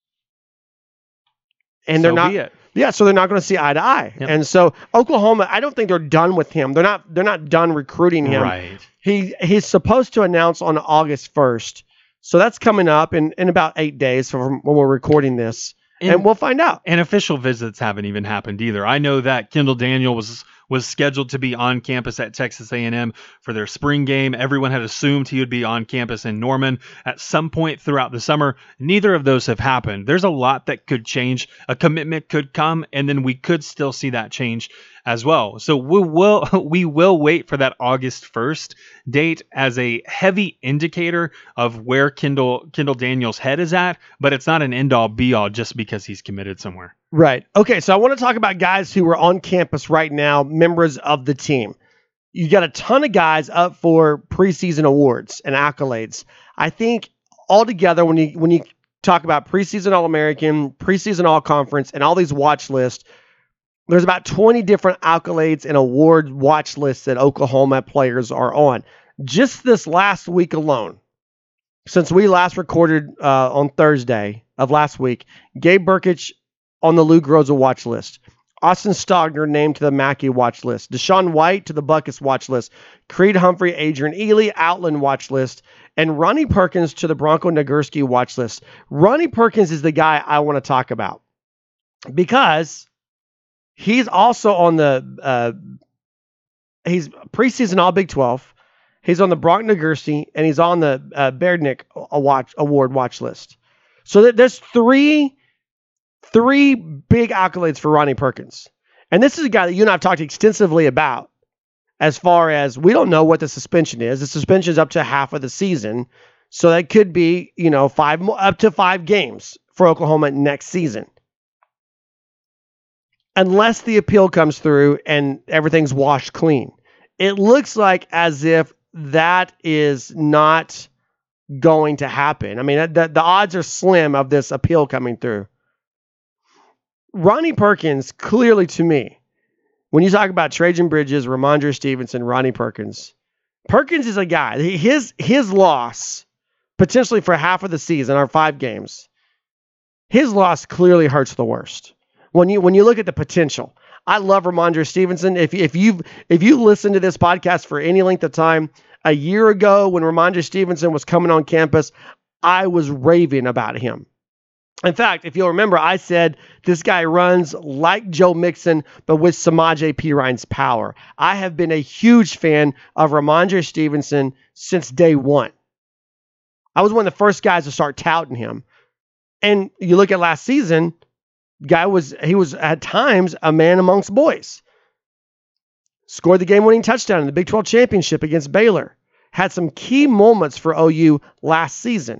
And they're So not, be it. yeah, so they're not going to see eye to eye. Yep. And so Oklahoma, I don't think they're done with him. They're not, they're not done recruiting him. Right. He he's supposed to announce on August first. So that's coming up in, in about eight days from when we're recording this, and, and we'll find out. And official visits haven't even happened either. I know that Kendall Daniel was was scheduled to be on campus at Texas A and M for their spring game. Everyone had assumed he would be on campus in Norman at some point throughout the summer. Neither of those have happened. There's a lot that could change. A commitment could come, and then we could still see that change as well. So we will we will wait for that August first date as a heavy indicator of where Kendall Kendall Daniels' head is at, but it's not an end-all be-all just because he's committed somewhere. Right. Okay, so I want to talk about guys who are on campus right now, members of the team. You got a ton of guys up for preseason awards and accolades. I think altogether, when you when you talk about preseason All-American, preseason All-Conference, and all these watch lists, there's about twenty different accolades and award watch lists that Oklahoma players are on. Just this last week alone, since we last recorded uh, on Thursday of last week, Gabe Burkich on the Lou Groza watch list. Austin Stogner named to the Mackey watch list. Deshaun White to the Buckus watch list. Creed Humphrey, Adrian Ely, Outland watch list. And Ronnie Perkins to the Bronco Nagurski watch list. Ronnie Perkins is the guy I want to talk about because he's also on the, uh, he's preseason All Big twelve. He's on the Bronco Nagurski, and he's on the uh, Berdnick watch, Award watch list. So that there's three Three big accolades for Ronnie Perkins. And this is a guy that you and I have talked extensively about. as far as we don't know what the suspension is. The suspension is up to half of the season. So that could be, you know, five up to five games for Oklahoma next season. Unless the appeal comes through and everything's washed clean. It looks like as if that is not going to happen. I mean, the, the odds are slim of this appeal coming through. Ronnie Perkins, clearly to me, when you talk about Trajan Bridges, Ramondre Stevenson, Ronnie Perkins, Perkins is a guy, his, his loss, potentially for half of the season, our five games, his loss clearly hurts the worst. When you when you look at the potential, I love Ramondre Stevenson. If if you if you listen to this podcast for any length of time, a year ago when Ramondre Stevenson was coming on campus, I was raving about him. In fact, if you'll remember, I said this guy runs like Joe Mixon, but with Samaje Perine's power. I have been a huge fan of Ramondre Stevenson since day one. I was one of the first guys to start touting him. And you look at last season, guy was, he was at times a man amongst boys. Scored the game-winning touchdown in the Big twelve championship against Baylor. Had some key moments for O U last season.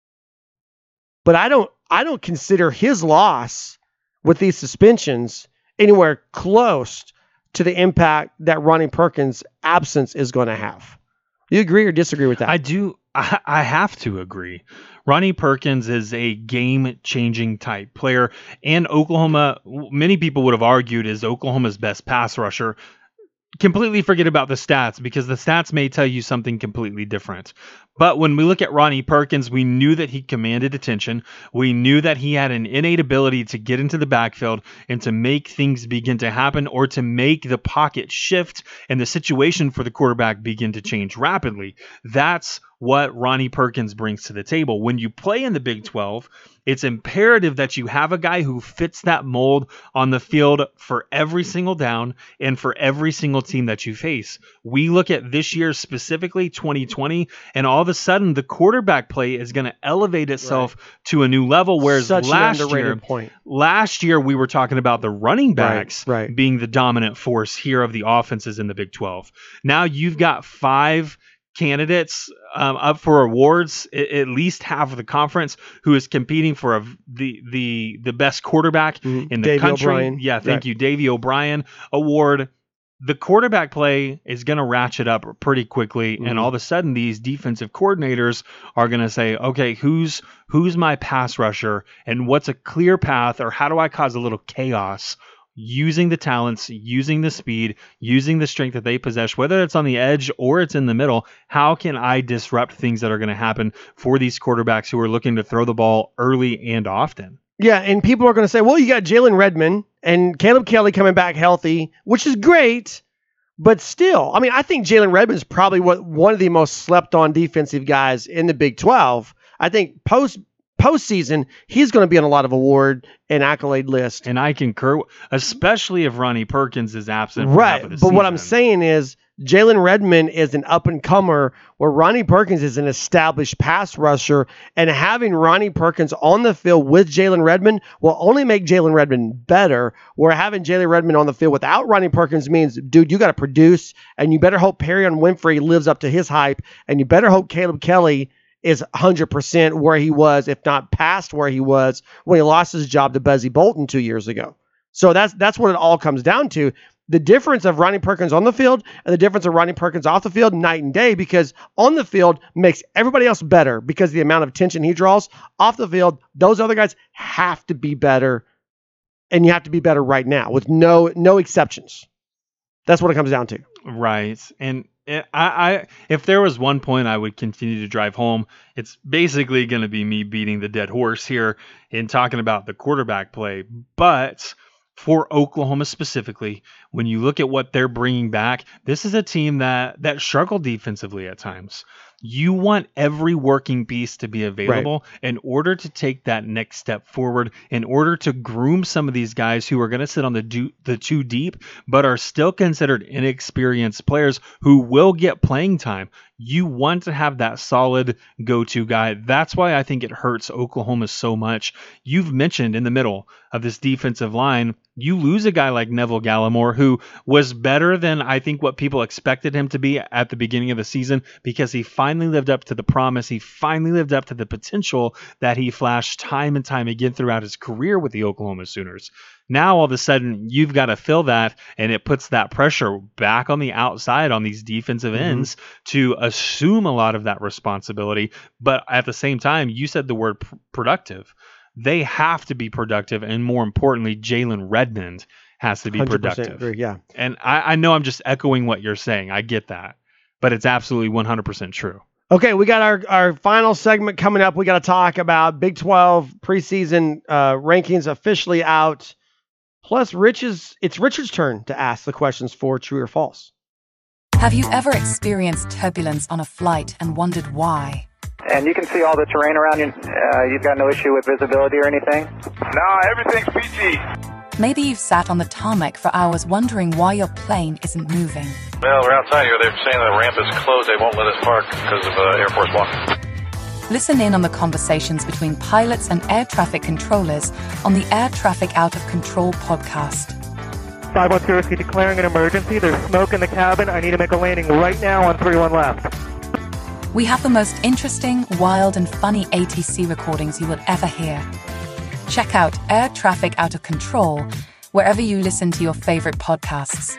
But I don't, I don't consider his loss with these suspensions anywhere close to the impact that Ronnie Perkins' absence is going to have. Do you agree or disagree with that? I do. I, I have to agree. Ronnie Perkins is a game-changing type player, and Oklahoma, many people would have argued, is Oklahoma's best pass rusher. Completely forget about the stats, because the stats may tell you something completely different. But when we look at Ronnie Perkins, we knew that he commanded attention. We knew that he had an innate ability to get into the backfield and to make things begin to happen, or to make the pocket shift and the situation for the quarterback begin to change rapidly. That's what Ronnie Perkins brings to the table. When you play in the Big twelve, it's imperative that you have a guy who fits that mold on the field for every single down and for every single team that you face. We look at this year specifically, twenty twenty, and all of a sudden the quarterback play is going to elevate itself right to a new level. Whereas Such last an underrated year, point. last year we were talking about the running backs right, right. being the dominant force here of the offenses in the Big twelve. Now you've got five candidates um, up for awards, I- at least half of the conference, who is competing for a, the the the best quarterback mm-hmm. in the Davey country. O'Brien. Yeah, thank right. you, Davey O'Brien award. The quarterback play is going to ratchet up pretty quickly, mm-hmm. and all of a sudden these defensive coordinators are going to say, okay, who's who's my pass rusher, and what's a clear path, or how do I cause a little chaos using the talents, using the speed, using the strength that they possess, whether it's on the edge or it's in the middle. How can I disrupt things that are going to happen for these quarterbacks who are looking to throw the ball early and often? Yeah, and people are going to say, well, you got Jalen Redmond and Caleb Kelly coming back healthy, which is great, but still, I mean, I think Jalen Redmond is probably what one of the most slept-on defensive guys in the Big twelve. I think post postseason, he's going to be on a lot of award and accolade list. And I concur, especially if Ronnie Perkins is absent. For right, half of the but season. what I'm saying is Jalen Redmond is an up-and-comer where Ronnie Perkins is an established pass rusher, and having Ronnie Perkins on the field with Jalen Redmond will only make Jalen Redmond better, where having Jalen Redmond on the field without Ronnie Perkins means, dude, you got to produce, and you better hope Perion Winfrey lives up to his hype, and you better hope Caleb Kelly is one hundred percent where he was, if not past where he was when he lost his job to Buzzy Bolton two years ago. So that's that's what it all comes down to. The difference of Ronnie Perkins on the field and the difference of Ronnie Perkins off the field, night and day, because on the field makes everybody else better because of the amount of attention he draws. Off the field, those other guys have to be better, and you have to be better right now with no no exceptions. That's what it comes down to. Right. And I, I, if there was one point I would continue to drive home, it's basically going to be me beating the dead horse here in talking about the quarterback play. But for Oklahoma specifically, when you look at what they're bringing back, this is a team that that struggled defensively at times. You want every working piece to be available right in order to take that next step forward, in order to groom some of these guys who are going to sit on the do, the two deep, but are still considered inexperienced players who will get playing time. You want to have that solid go-to guy. That's why I think it hurts Oklahoma so much. You've mentioned in the middle of this defensive line, you lose a guy like Neville Gallimore, who was better than I think what people expected him to be at the beginning of the season, because he finally lived up to the promise. He finally lived up to the potential that he flashed time and time again throughout his career with the Oklahoma Sooners. Now, all of a sudden, you've got to fill that, and it puts that pressure back on the outside on these defensive ends mm-hmm. to assume a lot of that responsibility. But at the same time, you said the word pr- productive. They have to be productive, and more importantly, Jalen Redmond has to be productive. Agree, yeah. And I, I know I'm just echoing what you're saying. I get that. But it's absolutely one hundred percent true. Okay, we got our, our final segment coming up. We got to talk about Big twelve preseason uh, rankings officially out. Plus, Rich's, it's Richard's turn to ask the questions for true or false. Have you ever experienced turbulence on a flight and wondered why? And you can see all the terrain around you. Uh, you've got no issue with visibility or anything? No, everything's P G. Maybe you've sat on the tarmac for hours wondering why your plane isn't moving. Well, we're outside here. They're saying the ramp is closed. They won't let us park because of uh, Air Force One. Listen in on the conversations between pilots and air traffic controllers on the Air Traffic Out of Control podcast. five one zero, declaring an emergency. There's smoke in the cabin. I need to make a landing right now on three one left. We have the most interesting, wild, and funny A T C recordings you will ever hear. Check out Air Traffic Out of Control wherever you listen to your favorite podcasts.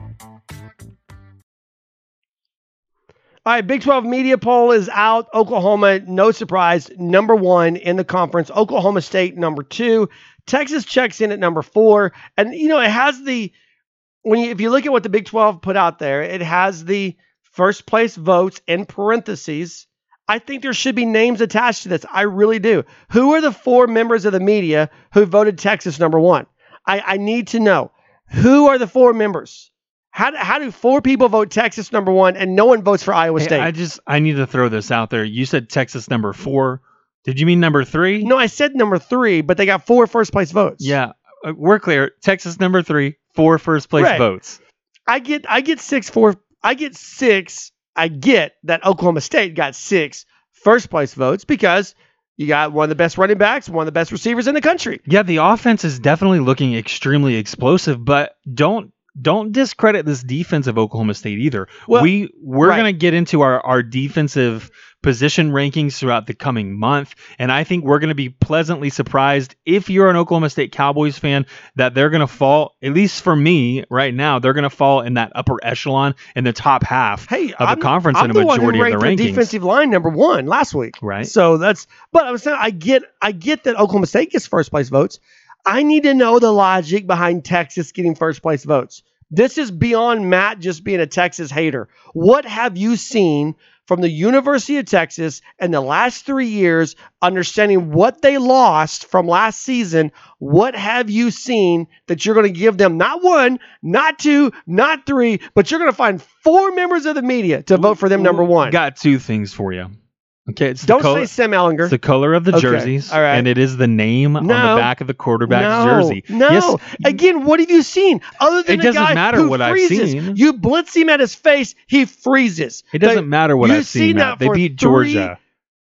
All right, Big twelve media poll is out. Oklahoma, no surprise, number one in the conference. Oklahoma State, number two. Texas checks in at number four. And, you know, it has the, when you, if you look at what the Big twelve put out there, it has the first place votes in parentheses. I think there should be names attached to this. I really do. Who are the four members of the media who voted Texas number one? I, I need to know. Who are the four members? How do, how do four people vote Texas number one and no one votes for Iowa Hey, State? I just, I need to throw this out there. You said Texas number four. Did you mean number three? No, I said number three, but they got four first place votes. Yeah, uh, we're clear. Texas number three, four first place Right. votes. I get, I get six, four, I get six. I get that Oklahoma State got six first place votes because you got one of the best running backs, one of the best receivers in the country. Yeah, the offense is definitely looking extremely explosive, but don't don't discredit this defense of Oklahoma State either. Well, we we're right. going to get into our our defensive position rankings throughout the coming month, and I think we're going to be pleasantly surprised if you're an Oklahoma State Cowboys fan that they're going to fall, at least for me right now, they're going to fall in that upper echelon in the top half Hey, of I'm, the conference I'm in a the one who majority of ranked the the rankings. defensive line number one last week. Right. So that's, but I was saying, I get, I get that Oklahoma State gets first place votes. I need to know the logic behind Texas getting first place votes. This is beyond Matt just being a Texas hater. What have you seen from the University of Texas in the last three years, understanding what they lost from last season? What have you seen that you're going to give them not one, not two, not three, but you're going to find four members of the media to vote for them number one? Got two things for you. Okay, it's Don't the color, say Sam Ellinger. It's the color of the Okay, jerseys, all right. and it is the name on No. the back of the quarterback's no, jersey. No. Yes, Again, what have you seen? Other than It the doesn't guy matter who what I've freezes. seen. You blitz him at his face, he freezes. it doesn't The- matter what you've I've seen. Matt. that They for beat three- Georgia.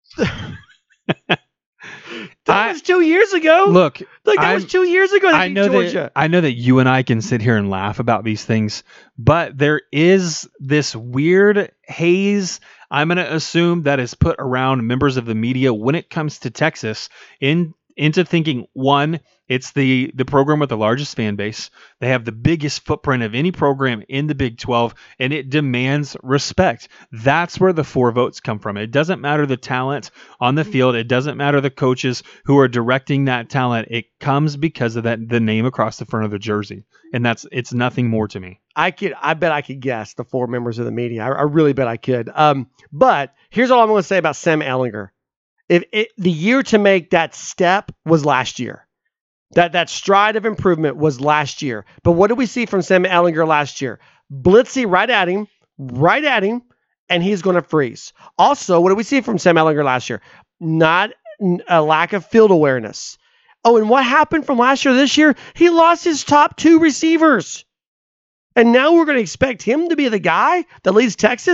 That I- was two years ago. Look, Like, that I'm- was two years ago. They I beat know Georgia. that I know that you and I can sit here and laugh about these things, but there is this weird haze. I'm going to assume that is put around members of the media when it comes to Texas in into thinking, one, it's the the program with the largest fan base. They have the biggest footprint of any program in the Big twelve, and it demands respect. That's where the four votes come from. It doesn't matter the talent on the field. It doesn't matter the coaches who are directing that talent. It comes because of that the name across the front of the jersey, and that's it's nothing more to me. I could, I bet I could guess the four members of the media. I, I really bet I could. Um, but here's all I'm going to say about Sam Ellinger. If it, the year to make that step was last year, that that stride of improvement was last year. But what did we see from Sam Ellinger last year? Blitzy right at him, right at him, and he's going to freeze. Also, what did we see from Sam Ellinger last year? Not a lack of field awareness. Oh, and what happened from last year to this year? He lost his top two receivers. And now we're going to expect him to be the guy that leads Texas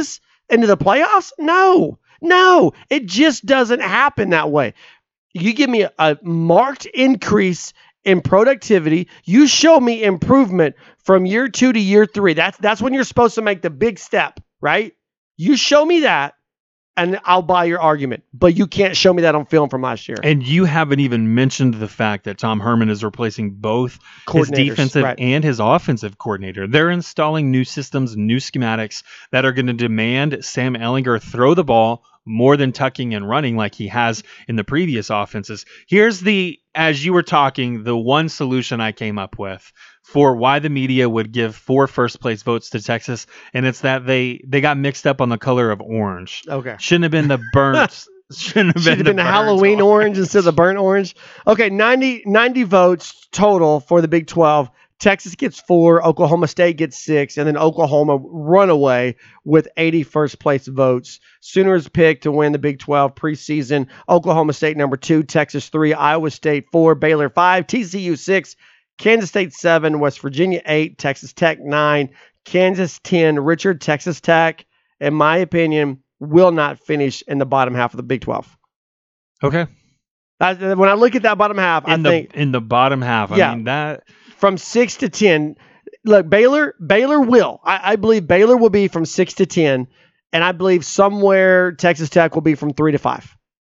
into the playoffs? No, no, it just doesn't happen that way. You give me a, a marked increase in productivity. You show me improvement from year two to year three. That's that's when you're supposed to make the big step, right? You show me that, and I'll buy your argument. But you can't show me that on film from last year. And you haven't even mentioned the fact that Tom Herman is replacing both his defensive right. and his offensive coordinator. They're installing new systems, new schematics that are going to demand Sam Ehlinger throw the ball more than tucking and running like he has in the previous offenses. Here's the, as you were talking, the one solution I came up with for why the media would give four first place votes to Texas, and it's that they they got mixed up on the color of orange. Okay. Shouldn't have been the burnt. Shouldn't have Should been, have been the the Halloween orange. orange instead of the burnt orange. Okay, ninety, ninety votes total for the Big twelve. Texas gets four, Oklahoma State gets six, and then Oklahoma run away with eighty first place votes. Sooners picked to win the Big twelve preseason. Oklahoma State number two, Texas three, Iowa State four, Baylor five, T C U six, Kansas State seven, West Virginia eight, Texas Tech nine, Kansas ten. Richard, Texas Tech, in my opinion, will not finish in the bottom half of the Big twelve. Okay. I, when I look at that bottom half, In I the think in the bottom half. I Yeah. mean that from six to ten. Look, Baylor, Baylor will. I, I believe Baylor will be from six to ten, and I believe somewhere Texas Tech will be from three to five.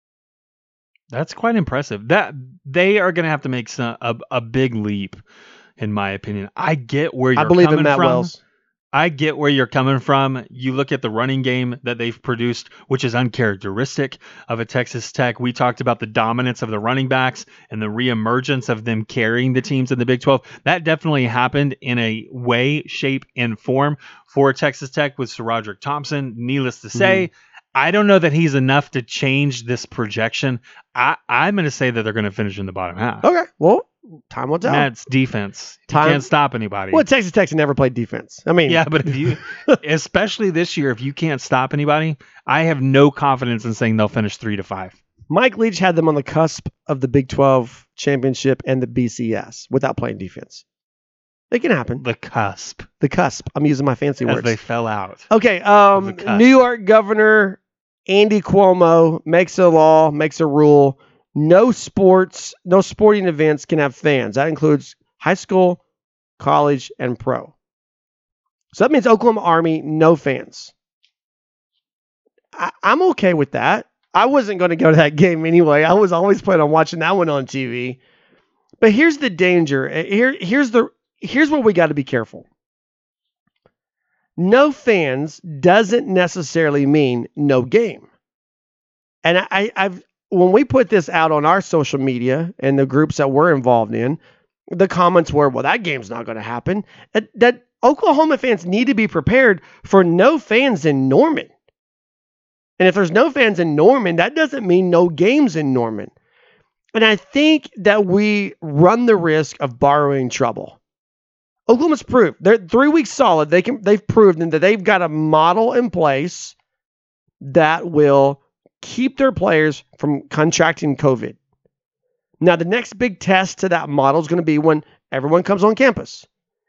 That's quite impressive. That they are going to have to make some, a a big leap, in my opinion. I get where you're I believe coming in Matt from. Wells. I get where you're coming from. You look at the running game that they've produced, which is uncharacteristic of a Texas Tech. We talked about the dominance of the running backs and the reemergence of them carrying the teams in the Big twelve. That definitely happened in a way, shape, and form for Texas Tech with Sir Roderick Thompson. Needless to say, mm-hmm. I don't know that he's enough to change this projection. I, I'm going to say that they're going to finish in the bottom half. Okay, well, time will tell. That's defense. Time- You can't stop anybody. Well, Texas Tech's never played defense. I mean, Yeah, but if you, especially this year, if you can't stop anybody, I have no confidence in saying they'll finish three to five. Mike Leach had them on the cusp of the Big twelve championship and the B C S without playing defense. It can happen. The cusp. The cusp. I'm using my fancy As words. they fell out. Okay. Um, New York Governor Andy Cuomo makes a law, makes a rule. No sports, no sporting events can have fans. That includes high school, college, and pro. So that means Oklahoma Army, no fans. I, I'm okay with that. I wasn't going to go to that game anyway. I was always planning on watching that one on T V. But here's the danger. Here, here's the here's where we got to be careful. No fans doesn't necessarily mean no game. And I, I've when we put this out on our social media and the groups that we're involved in, the comments were, well, that game's not going to happen. That, that Oklahoma fans need to be prepared for no fans in Norman. And if there's no fans in Norman, that doesn't mean no games in Norman. And I think that we run the risk of borrowing trouble. Oklahoma's proved they're three weeks solid. They can they've proved that they've got a model in place that will keep their players from contracting COVID. Now, the next big test to that model is going to be when everyone comes on campus.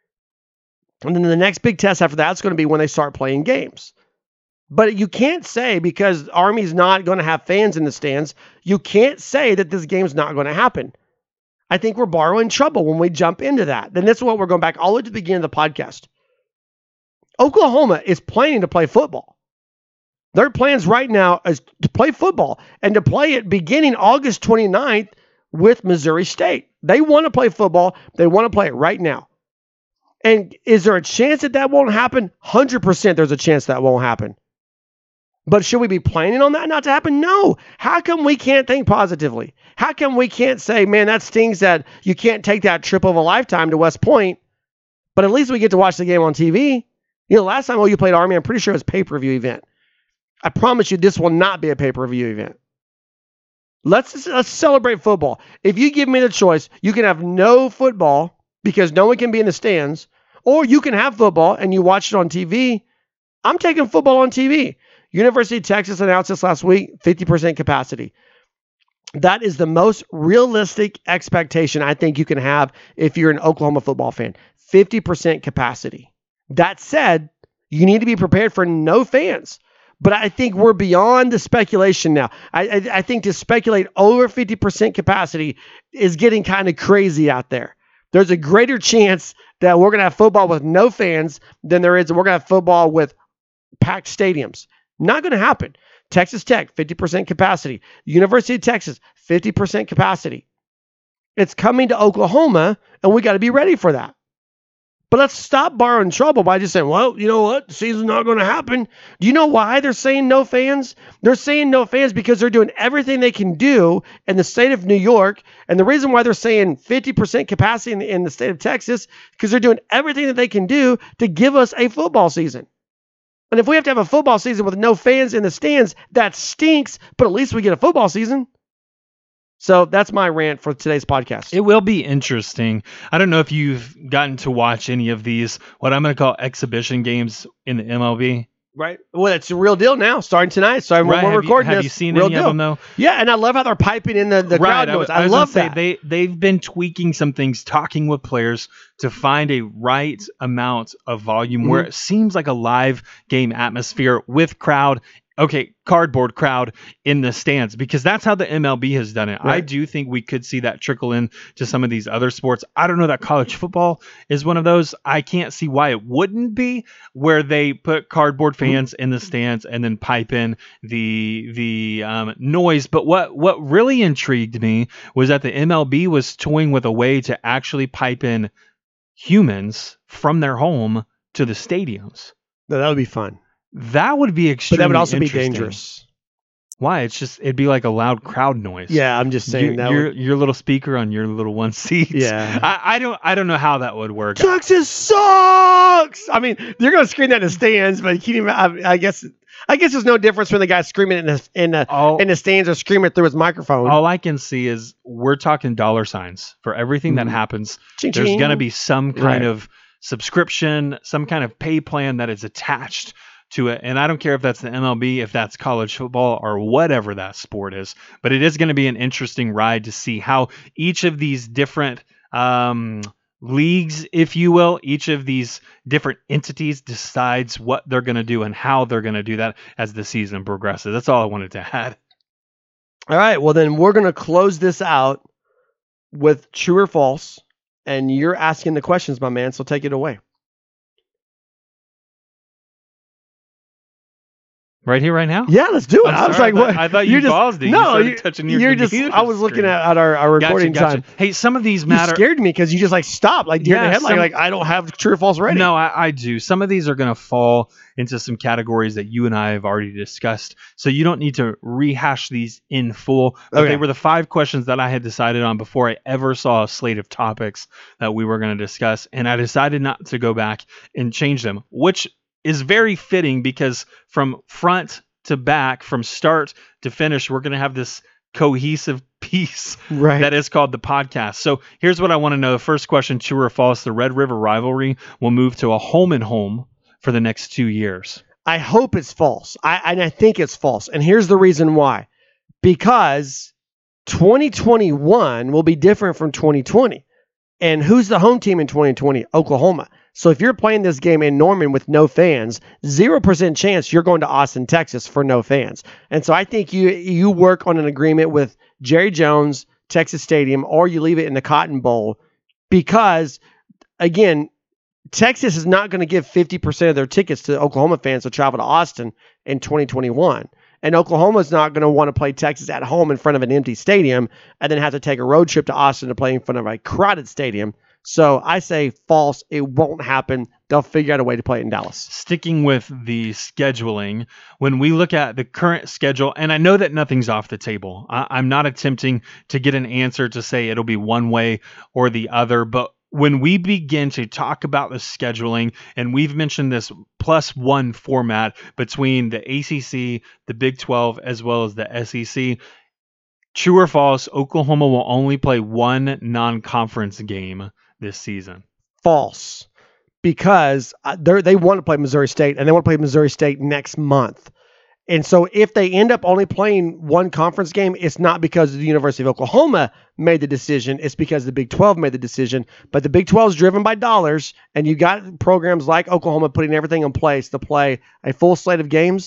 And then the next big test after that is going to be when they start playing games. But you can't say, because Army's not going to have fans in the stands, you can't say that this game's not going to happen. I think we're borrowing trouble when we jump into that. Then this is what we're going back all the way to the beginning of the podcast. Oklahoma is planning to play football. Their plans right now is to play football and to play it beginning August twenty-ninth with Missouri State. They want to play football. They want to play it right now. And is there a chance that that won't happen? one hundred percent there's a chance that won't happen. But should we be planning on that not to happen? No. How come we can't think positively? How come we can't say, man, that stings that you can't take that trip of a lifetime to West Point, but at least we get to watch the game on T V? You know, last time O U played Army, I'm pretty sure it was a pay-per-view event. I promise you this will not be a pay-per-view event. Let's, let's celebrate football. If you give me the choice, you can have no football because no one can be in the stands, or you can have football and you watch it on T V. I'm taking football on T V. University of Texas announced this last week, fifty percent capacity. That is the most realistic expectation I think you can have if you're an Oklahoma football fan. fifty percent capacity. That said, you need to be prepared for no fans. But I think we're beyond the speculation now. I, I, I think to speculate over fifty percent capacity is getting kind of crazy out there. There's a greater chance that we're going to have football with no fans than there is that we're going to have football with packed stadiums. Not going to happen. Texas Tech, fifty percent capacity. University of Texas, fifty percent capacity. It's coming to Oklahoma, and we got to be ready for that. But let's stop borrowing trouble by just saying, well, you know what? The season's not going to happen. Do you know why they're saying no fans? They're saying no fans because they're doing everything they can do in the state of New York. And the reason why they're saying fifty percent capacity in, in the state of Texas, because they're doing everything that they can do to give us a football season. And if we have to have a football season with no fans in the stands, that stinks, but at least we get a football season. So that's my rant for today's podcast. It will be interesting. I don't know if you've gotten to watch any of these, what I'm going to call exhibition games in the M L B. Right. Well, it's a real deal now, starting tonight. Starting right. when we're have recording you, have this. you seen real any deal. of them, though? Yeah, and I love how they're piping in the, the right. crowd noise. I, I, I, I love say that. They, they've been tweaking some things, talking with players to find a right amount of volume mm-hmm. where it seems like a live game atmosphere with crowd. Okay, cardboard crowd in the stands, because that's how the M L B has done it. Right. I do think we could see that trickle in to some of these other sports. I don't know that college football is one of those. I can't see why it wouldn't be, where they put cardboard fans in the stands and then pipe in the the um, noise. But what what really intrigued me was that the M L B was toying with a way to actually pipe in humans from their home to the stadiums. No, that would be fun. That would be extremely But that would also be interesting. dangerous. Why? It's just, it'd be like a loud crowd noise. Yeah, I'm just saying your, that your, would... your little speaker on your little one seat. Yeah. I, I don't I don't know how that would work. Texas sucks! I mean, you're going to scream that in the stands, but you can't even, I, I guess I guess there's no difference when the guy screaming in the, in the, all, in the stands or screaming through his microphone. All I can see is we're talking dollar signs for everything mm-hmm. that happens. Ching, There's ching. going to be some kind Right. of subscription, some kind of pay plan that is attached to it. And I don't care if that's the M L B, if that's college football, or whatever that sport is, but it is going to be an interesting ride to see how each of these different um, leagues, if you will, each of these different entities decides what they're going to do and how they're going to do that as the season progresses. That's all I wanted to add. All right. Well, then we're going to close this out with true or false. And you're asking the questions, my man. So take it away. Right here, right now? Yeah, let's do it. I'm I was sorry, like, I thought, what? I thought you You're just, paused it. You no, started you, touching your you're just. computer I was looking screen. at, at our, our recording Gotcha, gotcha. time. Hey, some of these You matter. scared me because you just like stopped, like deer in Yeah, the headlight. some- Like I don't have true or false ready. No, I, I do. Some of these are going to fall into some categories that you and I have already discussed. So you don't need to rehash these in full. But Okay. they were the five questions that I had decided on before I ever saw a slate of topics that we were going to discuss. And I decided not to go back and change them, which is very fitting because from front to back, from start to finish, we're going to have this cohesive piece Right. that is called the podcast. So here's what I want to know. First question, true or false, the Red River rivalry will move to a home and home for the next two years. I hope it's false. I and I think it's false. And here's the reason why. Because twenty twenty-one will be different from twenty twenty. And who's the home team in twenty twenty? Oklahoma. So if you're playing this game in Norman with no fans, zero percent chance you're going to Austin, Texas for no fans. And so I think you you work on an agreement with Jerry Jones, Texas Stadium, or you leave it in the Cotton Bowl because, again, Texas is not going to give fifty percent of their tickets to Oklahoma fans to travel to Austin in twenty twenty-one. And Oklahoma's not going to want to play Texas at home in front of an empty stadium and then have to take a road trip to Austin to play in front of a crowded stadium. So I say false. It won't happen. They'll figure out a way to play it in Dallas. Sticking with the scheduling, when we look at the current schedule, and I know that nothing's off the table. I, I'm not attempting to get an answer to say it'll be one way or the other, but when we begin to talk about the scheduling, and we've mentioned this plus one format between the A C C, the Big twelve, as well as the S E C, true or false, Oklahoma will only play one non-conference game this season. False. Because they they want to play Missouri State, and they want to play Missouri State next month. And so if they end up only playing one conference game, it's not because the University of Oklahoma made the decision. It's because the Big twelve made the decision. But the Big twelve is driven by dollars, and you got programs like Oklahoma putting everything in place to play a full slate of games.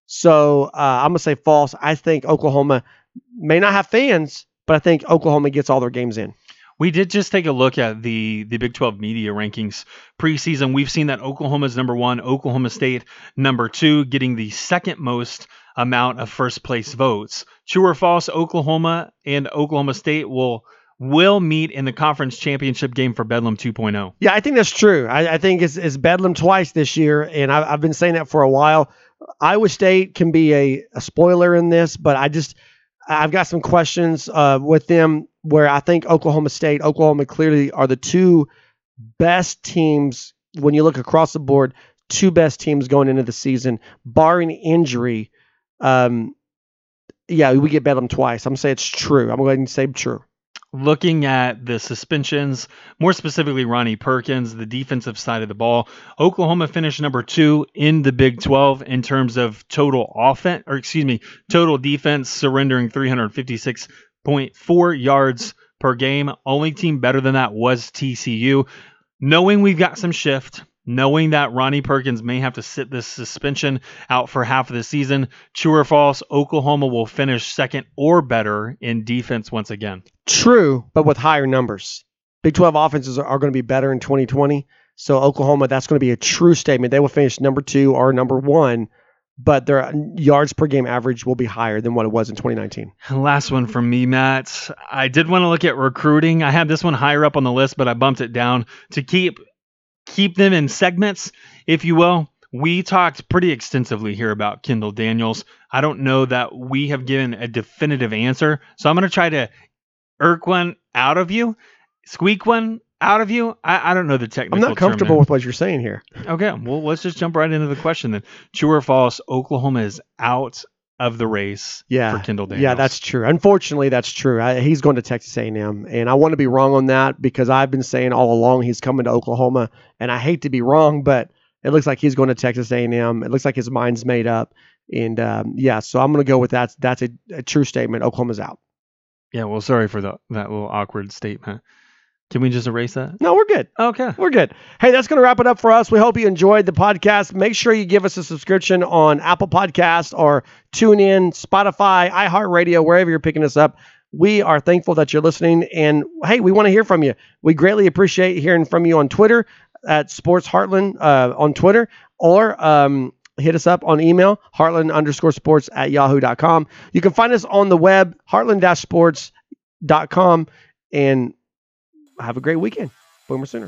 So uh, I'm going to say false. I think Oklahoma may not have fans, but I think Oklahoma gets all their games in. We did just take a look at the, the Big twelve media rankings preseason. We've seen that Oklahoma's number one, Oklahoma State number two, getting the second most amount of first place votes. True or false, Oklahoma and Oklahoma State will will meet in the conference championship game for Bedlam two point oh. Yeah, I think that's true. I, I think it's, it's Bedlam twice this year, and I, I've been saying that for a while. Iowa State can be a, a spoiler in this, but I just I've got some questions uh, with them where I think Oklahoma State, Oklahoma clearly are the two best teams when you look across the board, two best teams going into the season, barring injury. Um, yeah, we get Bedlam twice. I'm going to say it's true. I'm going to say true. Looking at the suspensions, more specifically Ronnie Perkins, the defensive side of the ball, Oklahoma finished number two in the Big twelve in terms of total offense, or excuse me, total defense, surrendering three hundred fifty-six point four yards per game. Only team better than that was T C U. Knowing we've got some shift, knowing that Ronnie Perkins may have to sit this suspension out for half of the season, true or false, Oklahoma will finish second or better in defense once again. True, but with higher numbers. Big twelve offenses are, are going to be better in twenty twenty. So Oklahoma, that's going to be a true statement. They will finish number two or number one, but their yards per game average will be higher than what it was in twenty nineteen. Last one from me, Matt. I did want to look at recruiting. I had this one higher up on the list, but I bumped it down to keep keep them in segments, if you will. We talked pretty extensively here about Kendall Daniels. I don't know that we have given a definitive answer, so I'm going to try to irk one out of you, squeak one out of you. I, I don't know the technical I'm not comfortable term, with what you're saying here. Okay, well, let's just jump right into the question then. True or false, Oklahoma is out of the race yeah. for Kendall Daniels? Yeah, that's true. Unfortunately, that's true. I, he's going to Texas A and M, and I want to be wrong on that because I've been saying all along he's coming to Oklahoma, and I hate to be wrong, but it looks like he's going to Texas A and M. It looks like his mind's made up, and um, yeah, so I'm going to go with that. That's a, a true statement. Oklahoma's out. Yeah, well, sorry for the, that little awkward statement. Can we just erase that? No, we're good. Okay. We're good. Hey, that's going to wrap it up for us. We hope you enjoyed the podcast. Make sure you give us a subscription on Apple Podcasts or TuneIn, Spotify, iHeartRadio, wherever you're picking us up. We are thankful that you're listening. And, hey, we want to hear from you. We greatly appreciate hearing from you on Twitter at Sports Heartland uh, on Twitter, or um, hit us up on email, heartland underscore sports at yahoo dot com. You can find us on the web, heartland dash sports dot com, and have a great weekend. Boomer Sooner.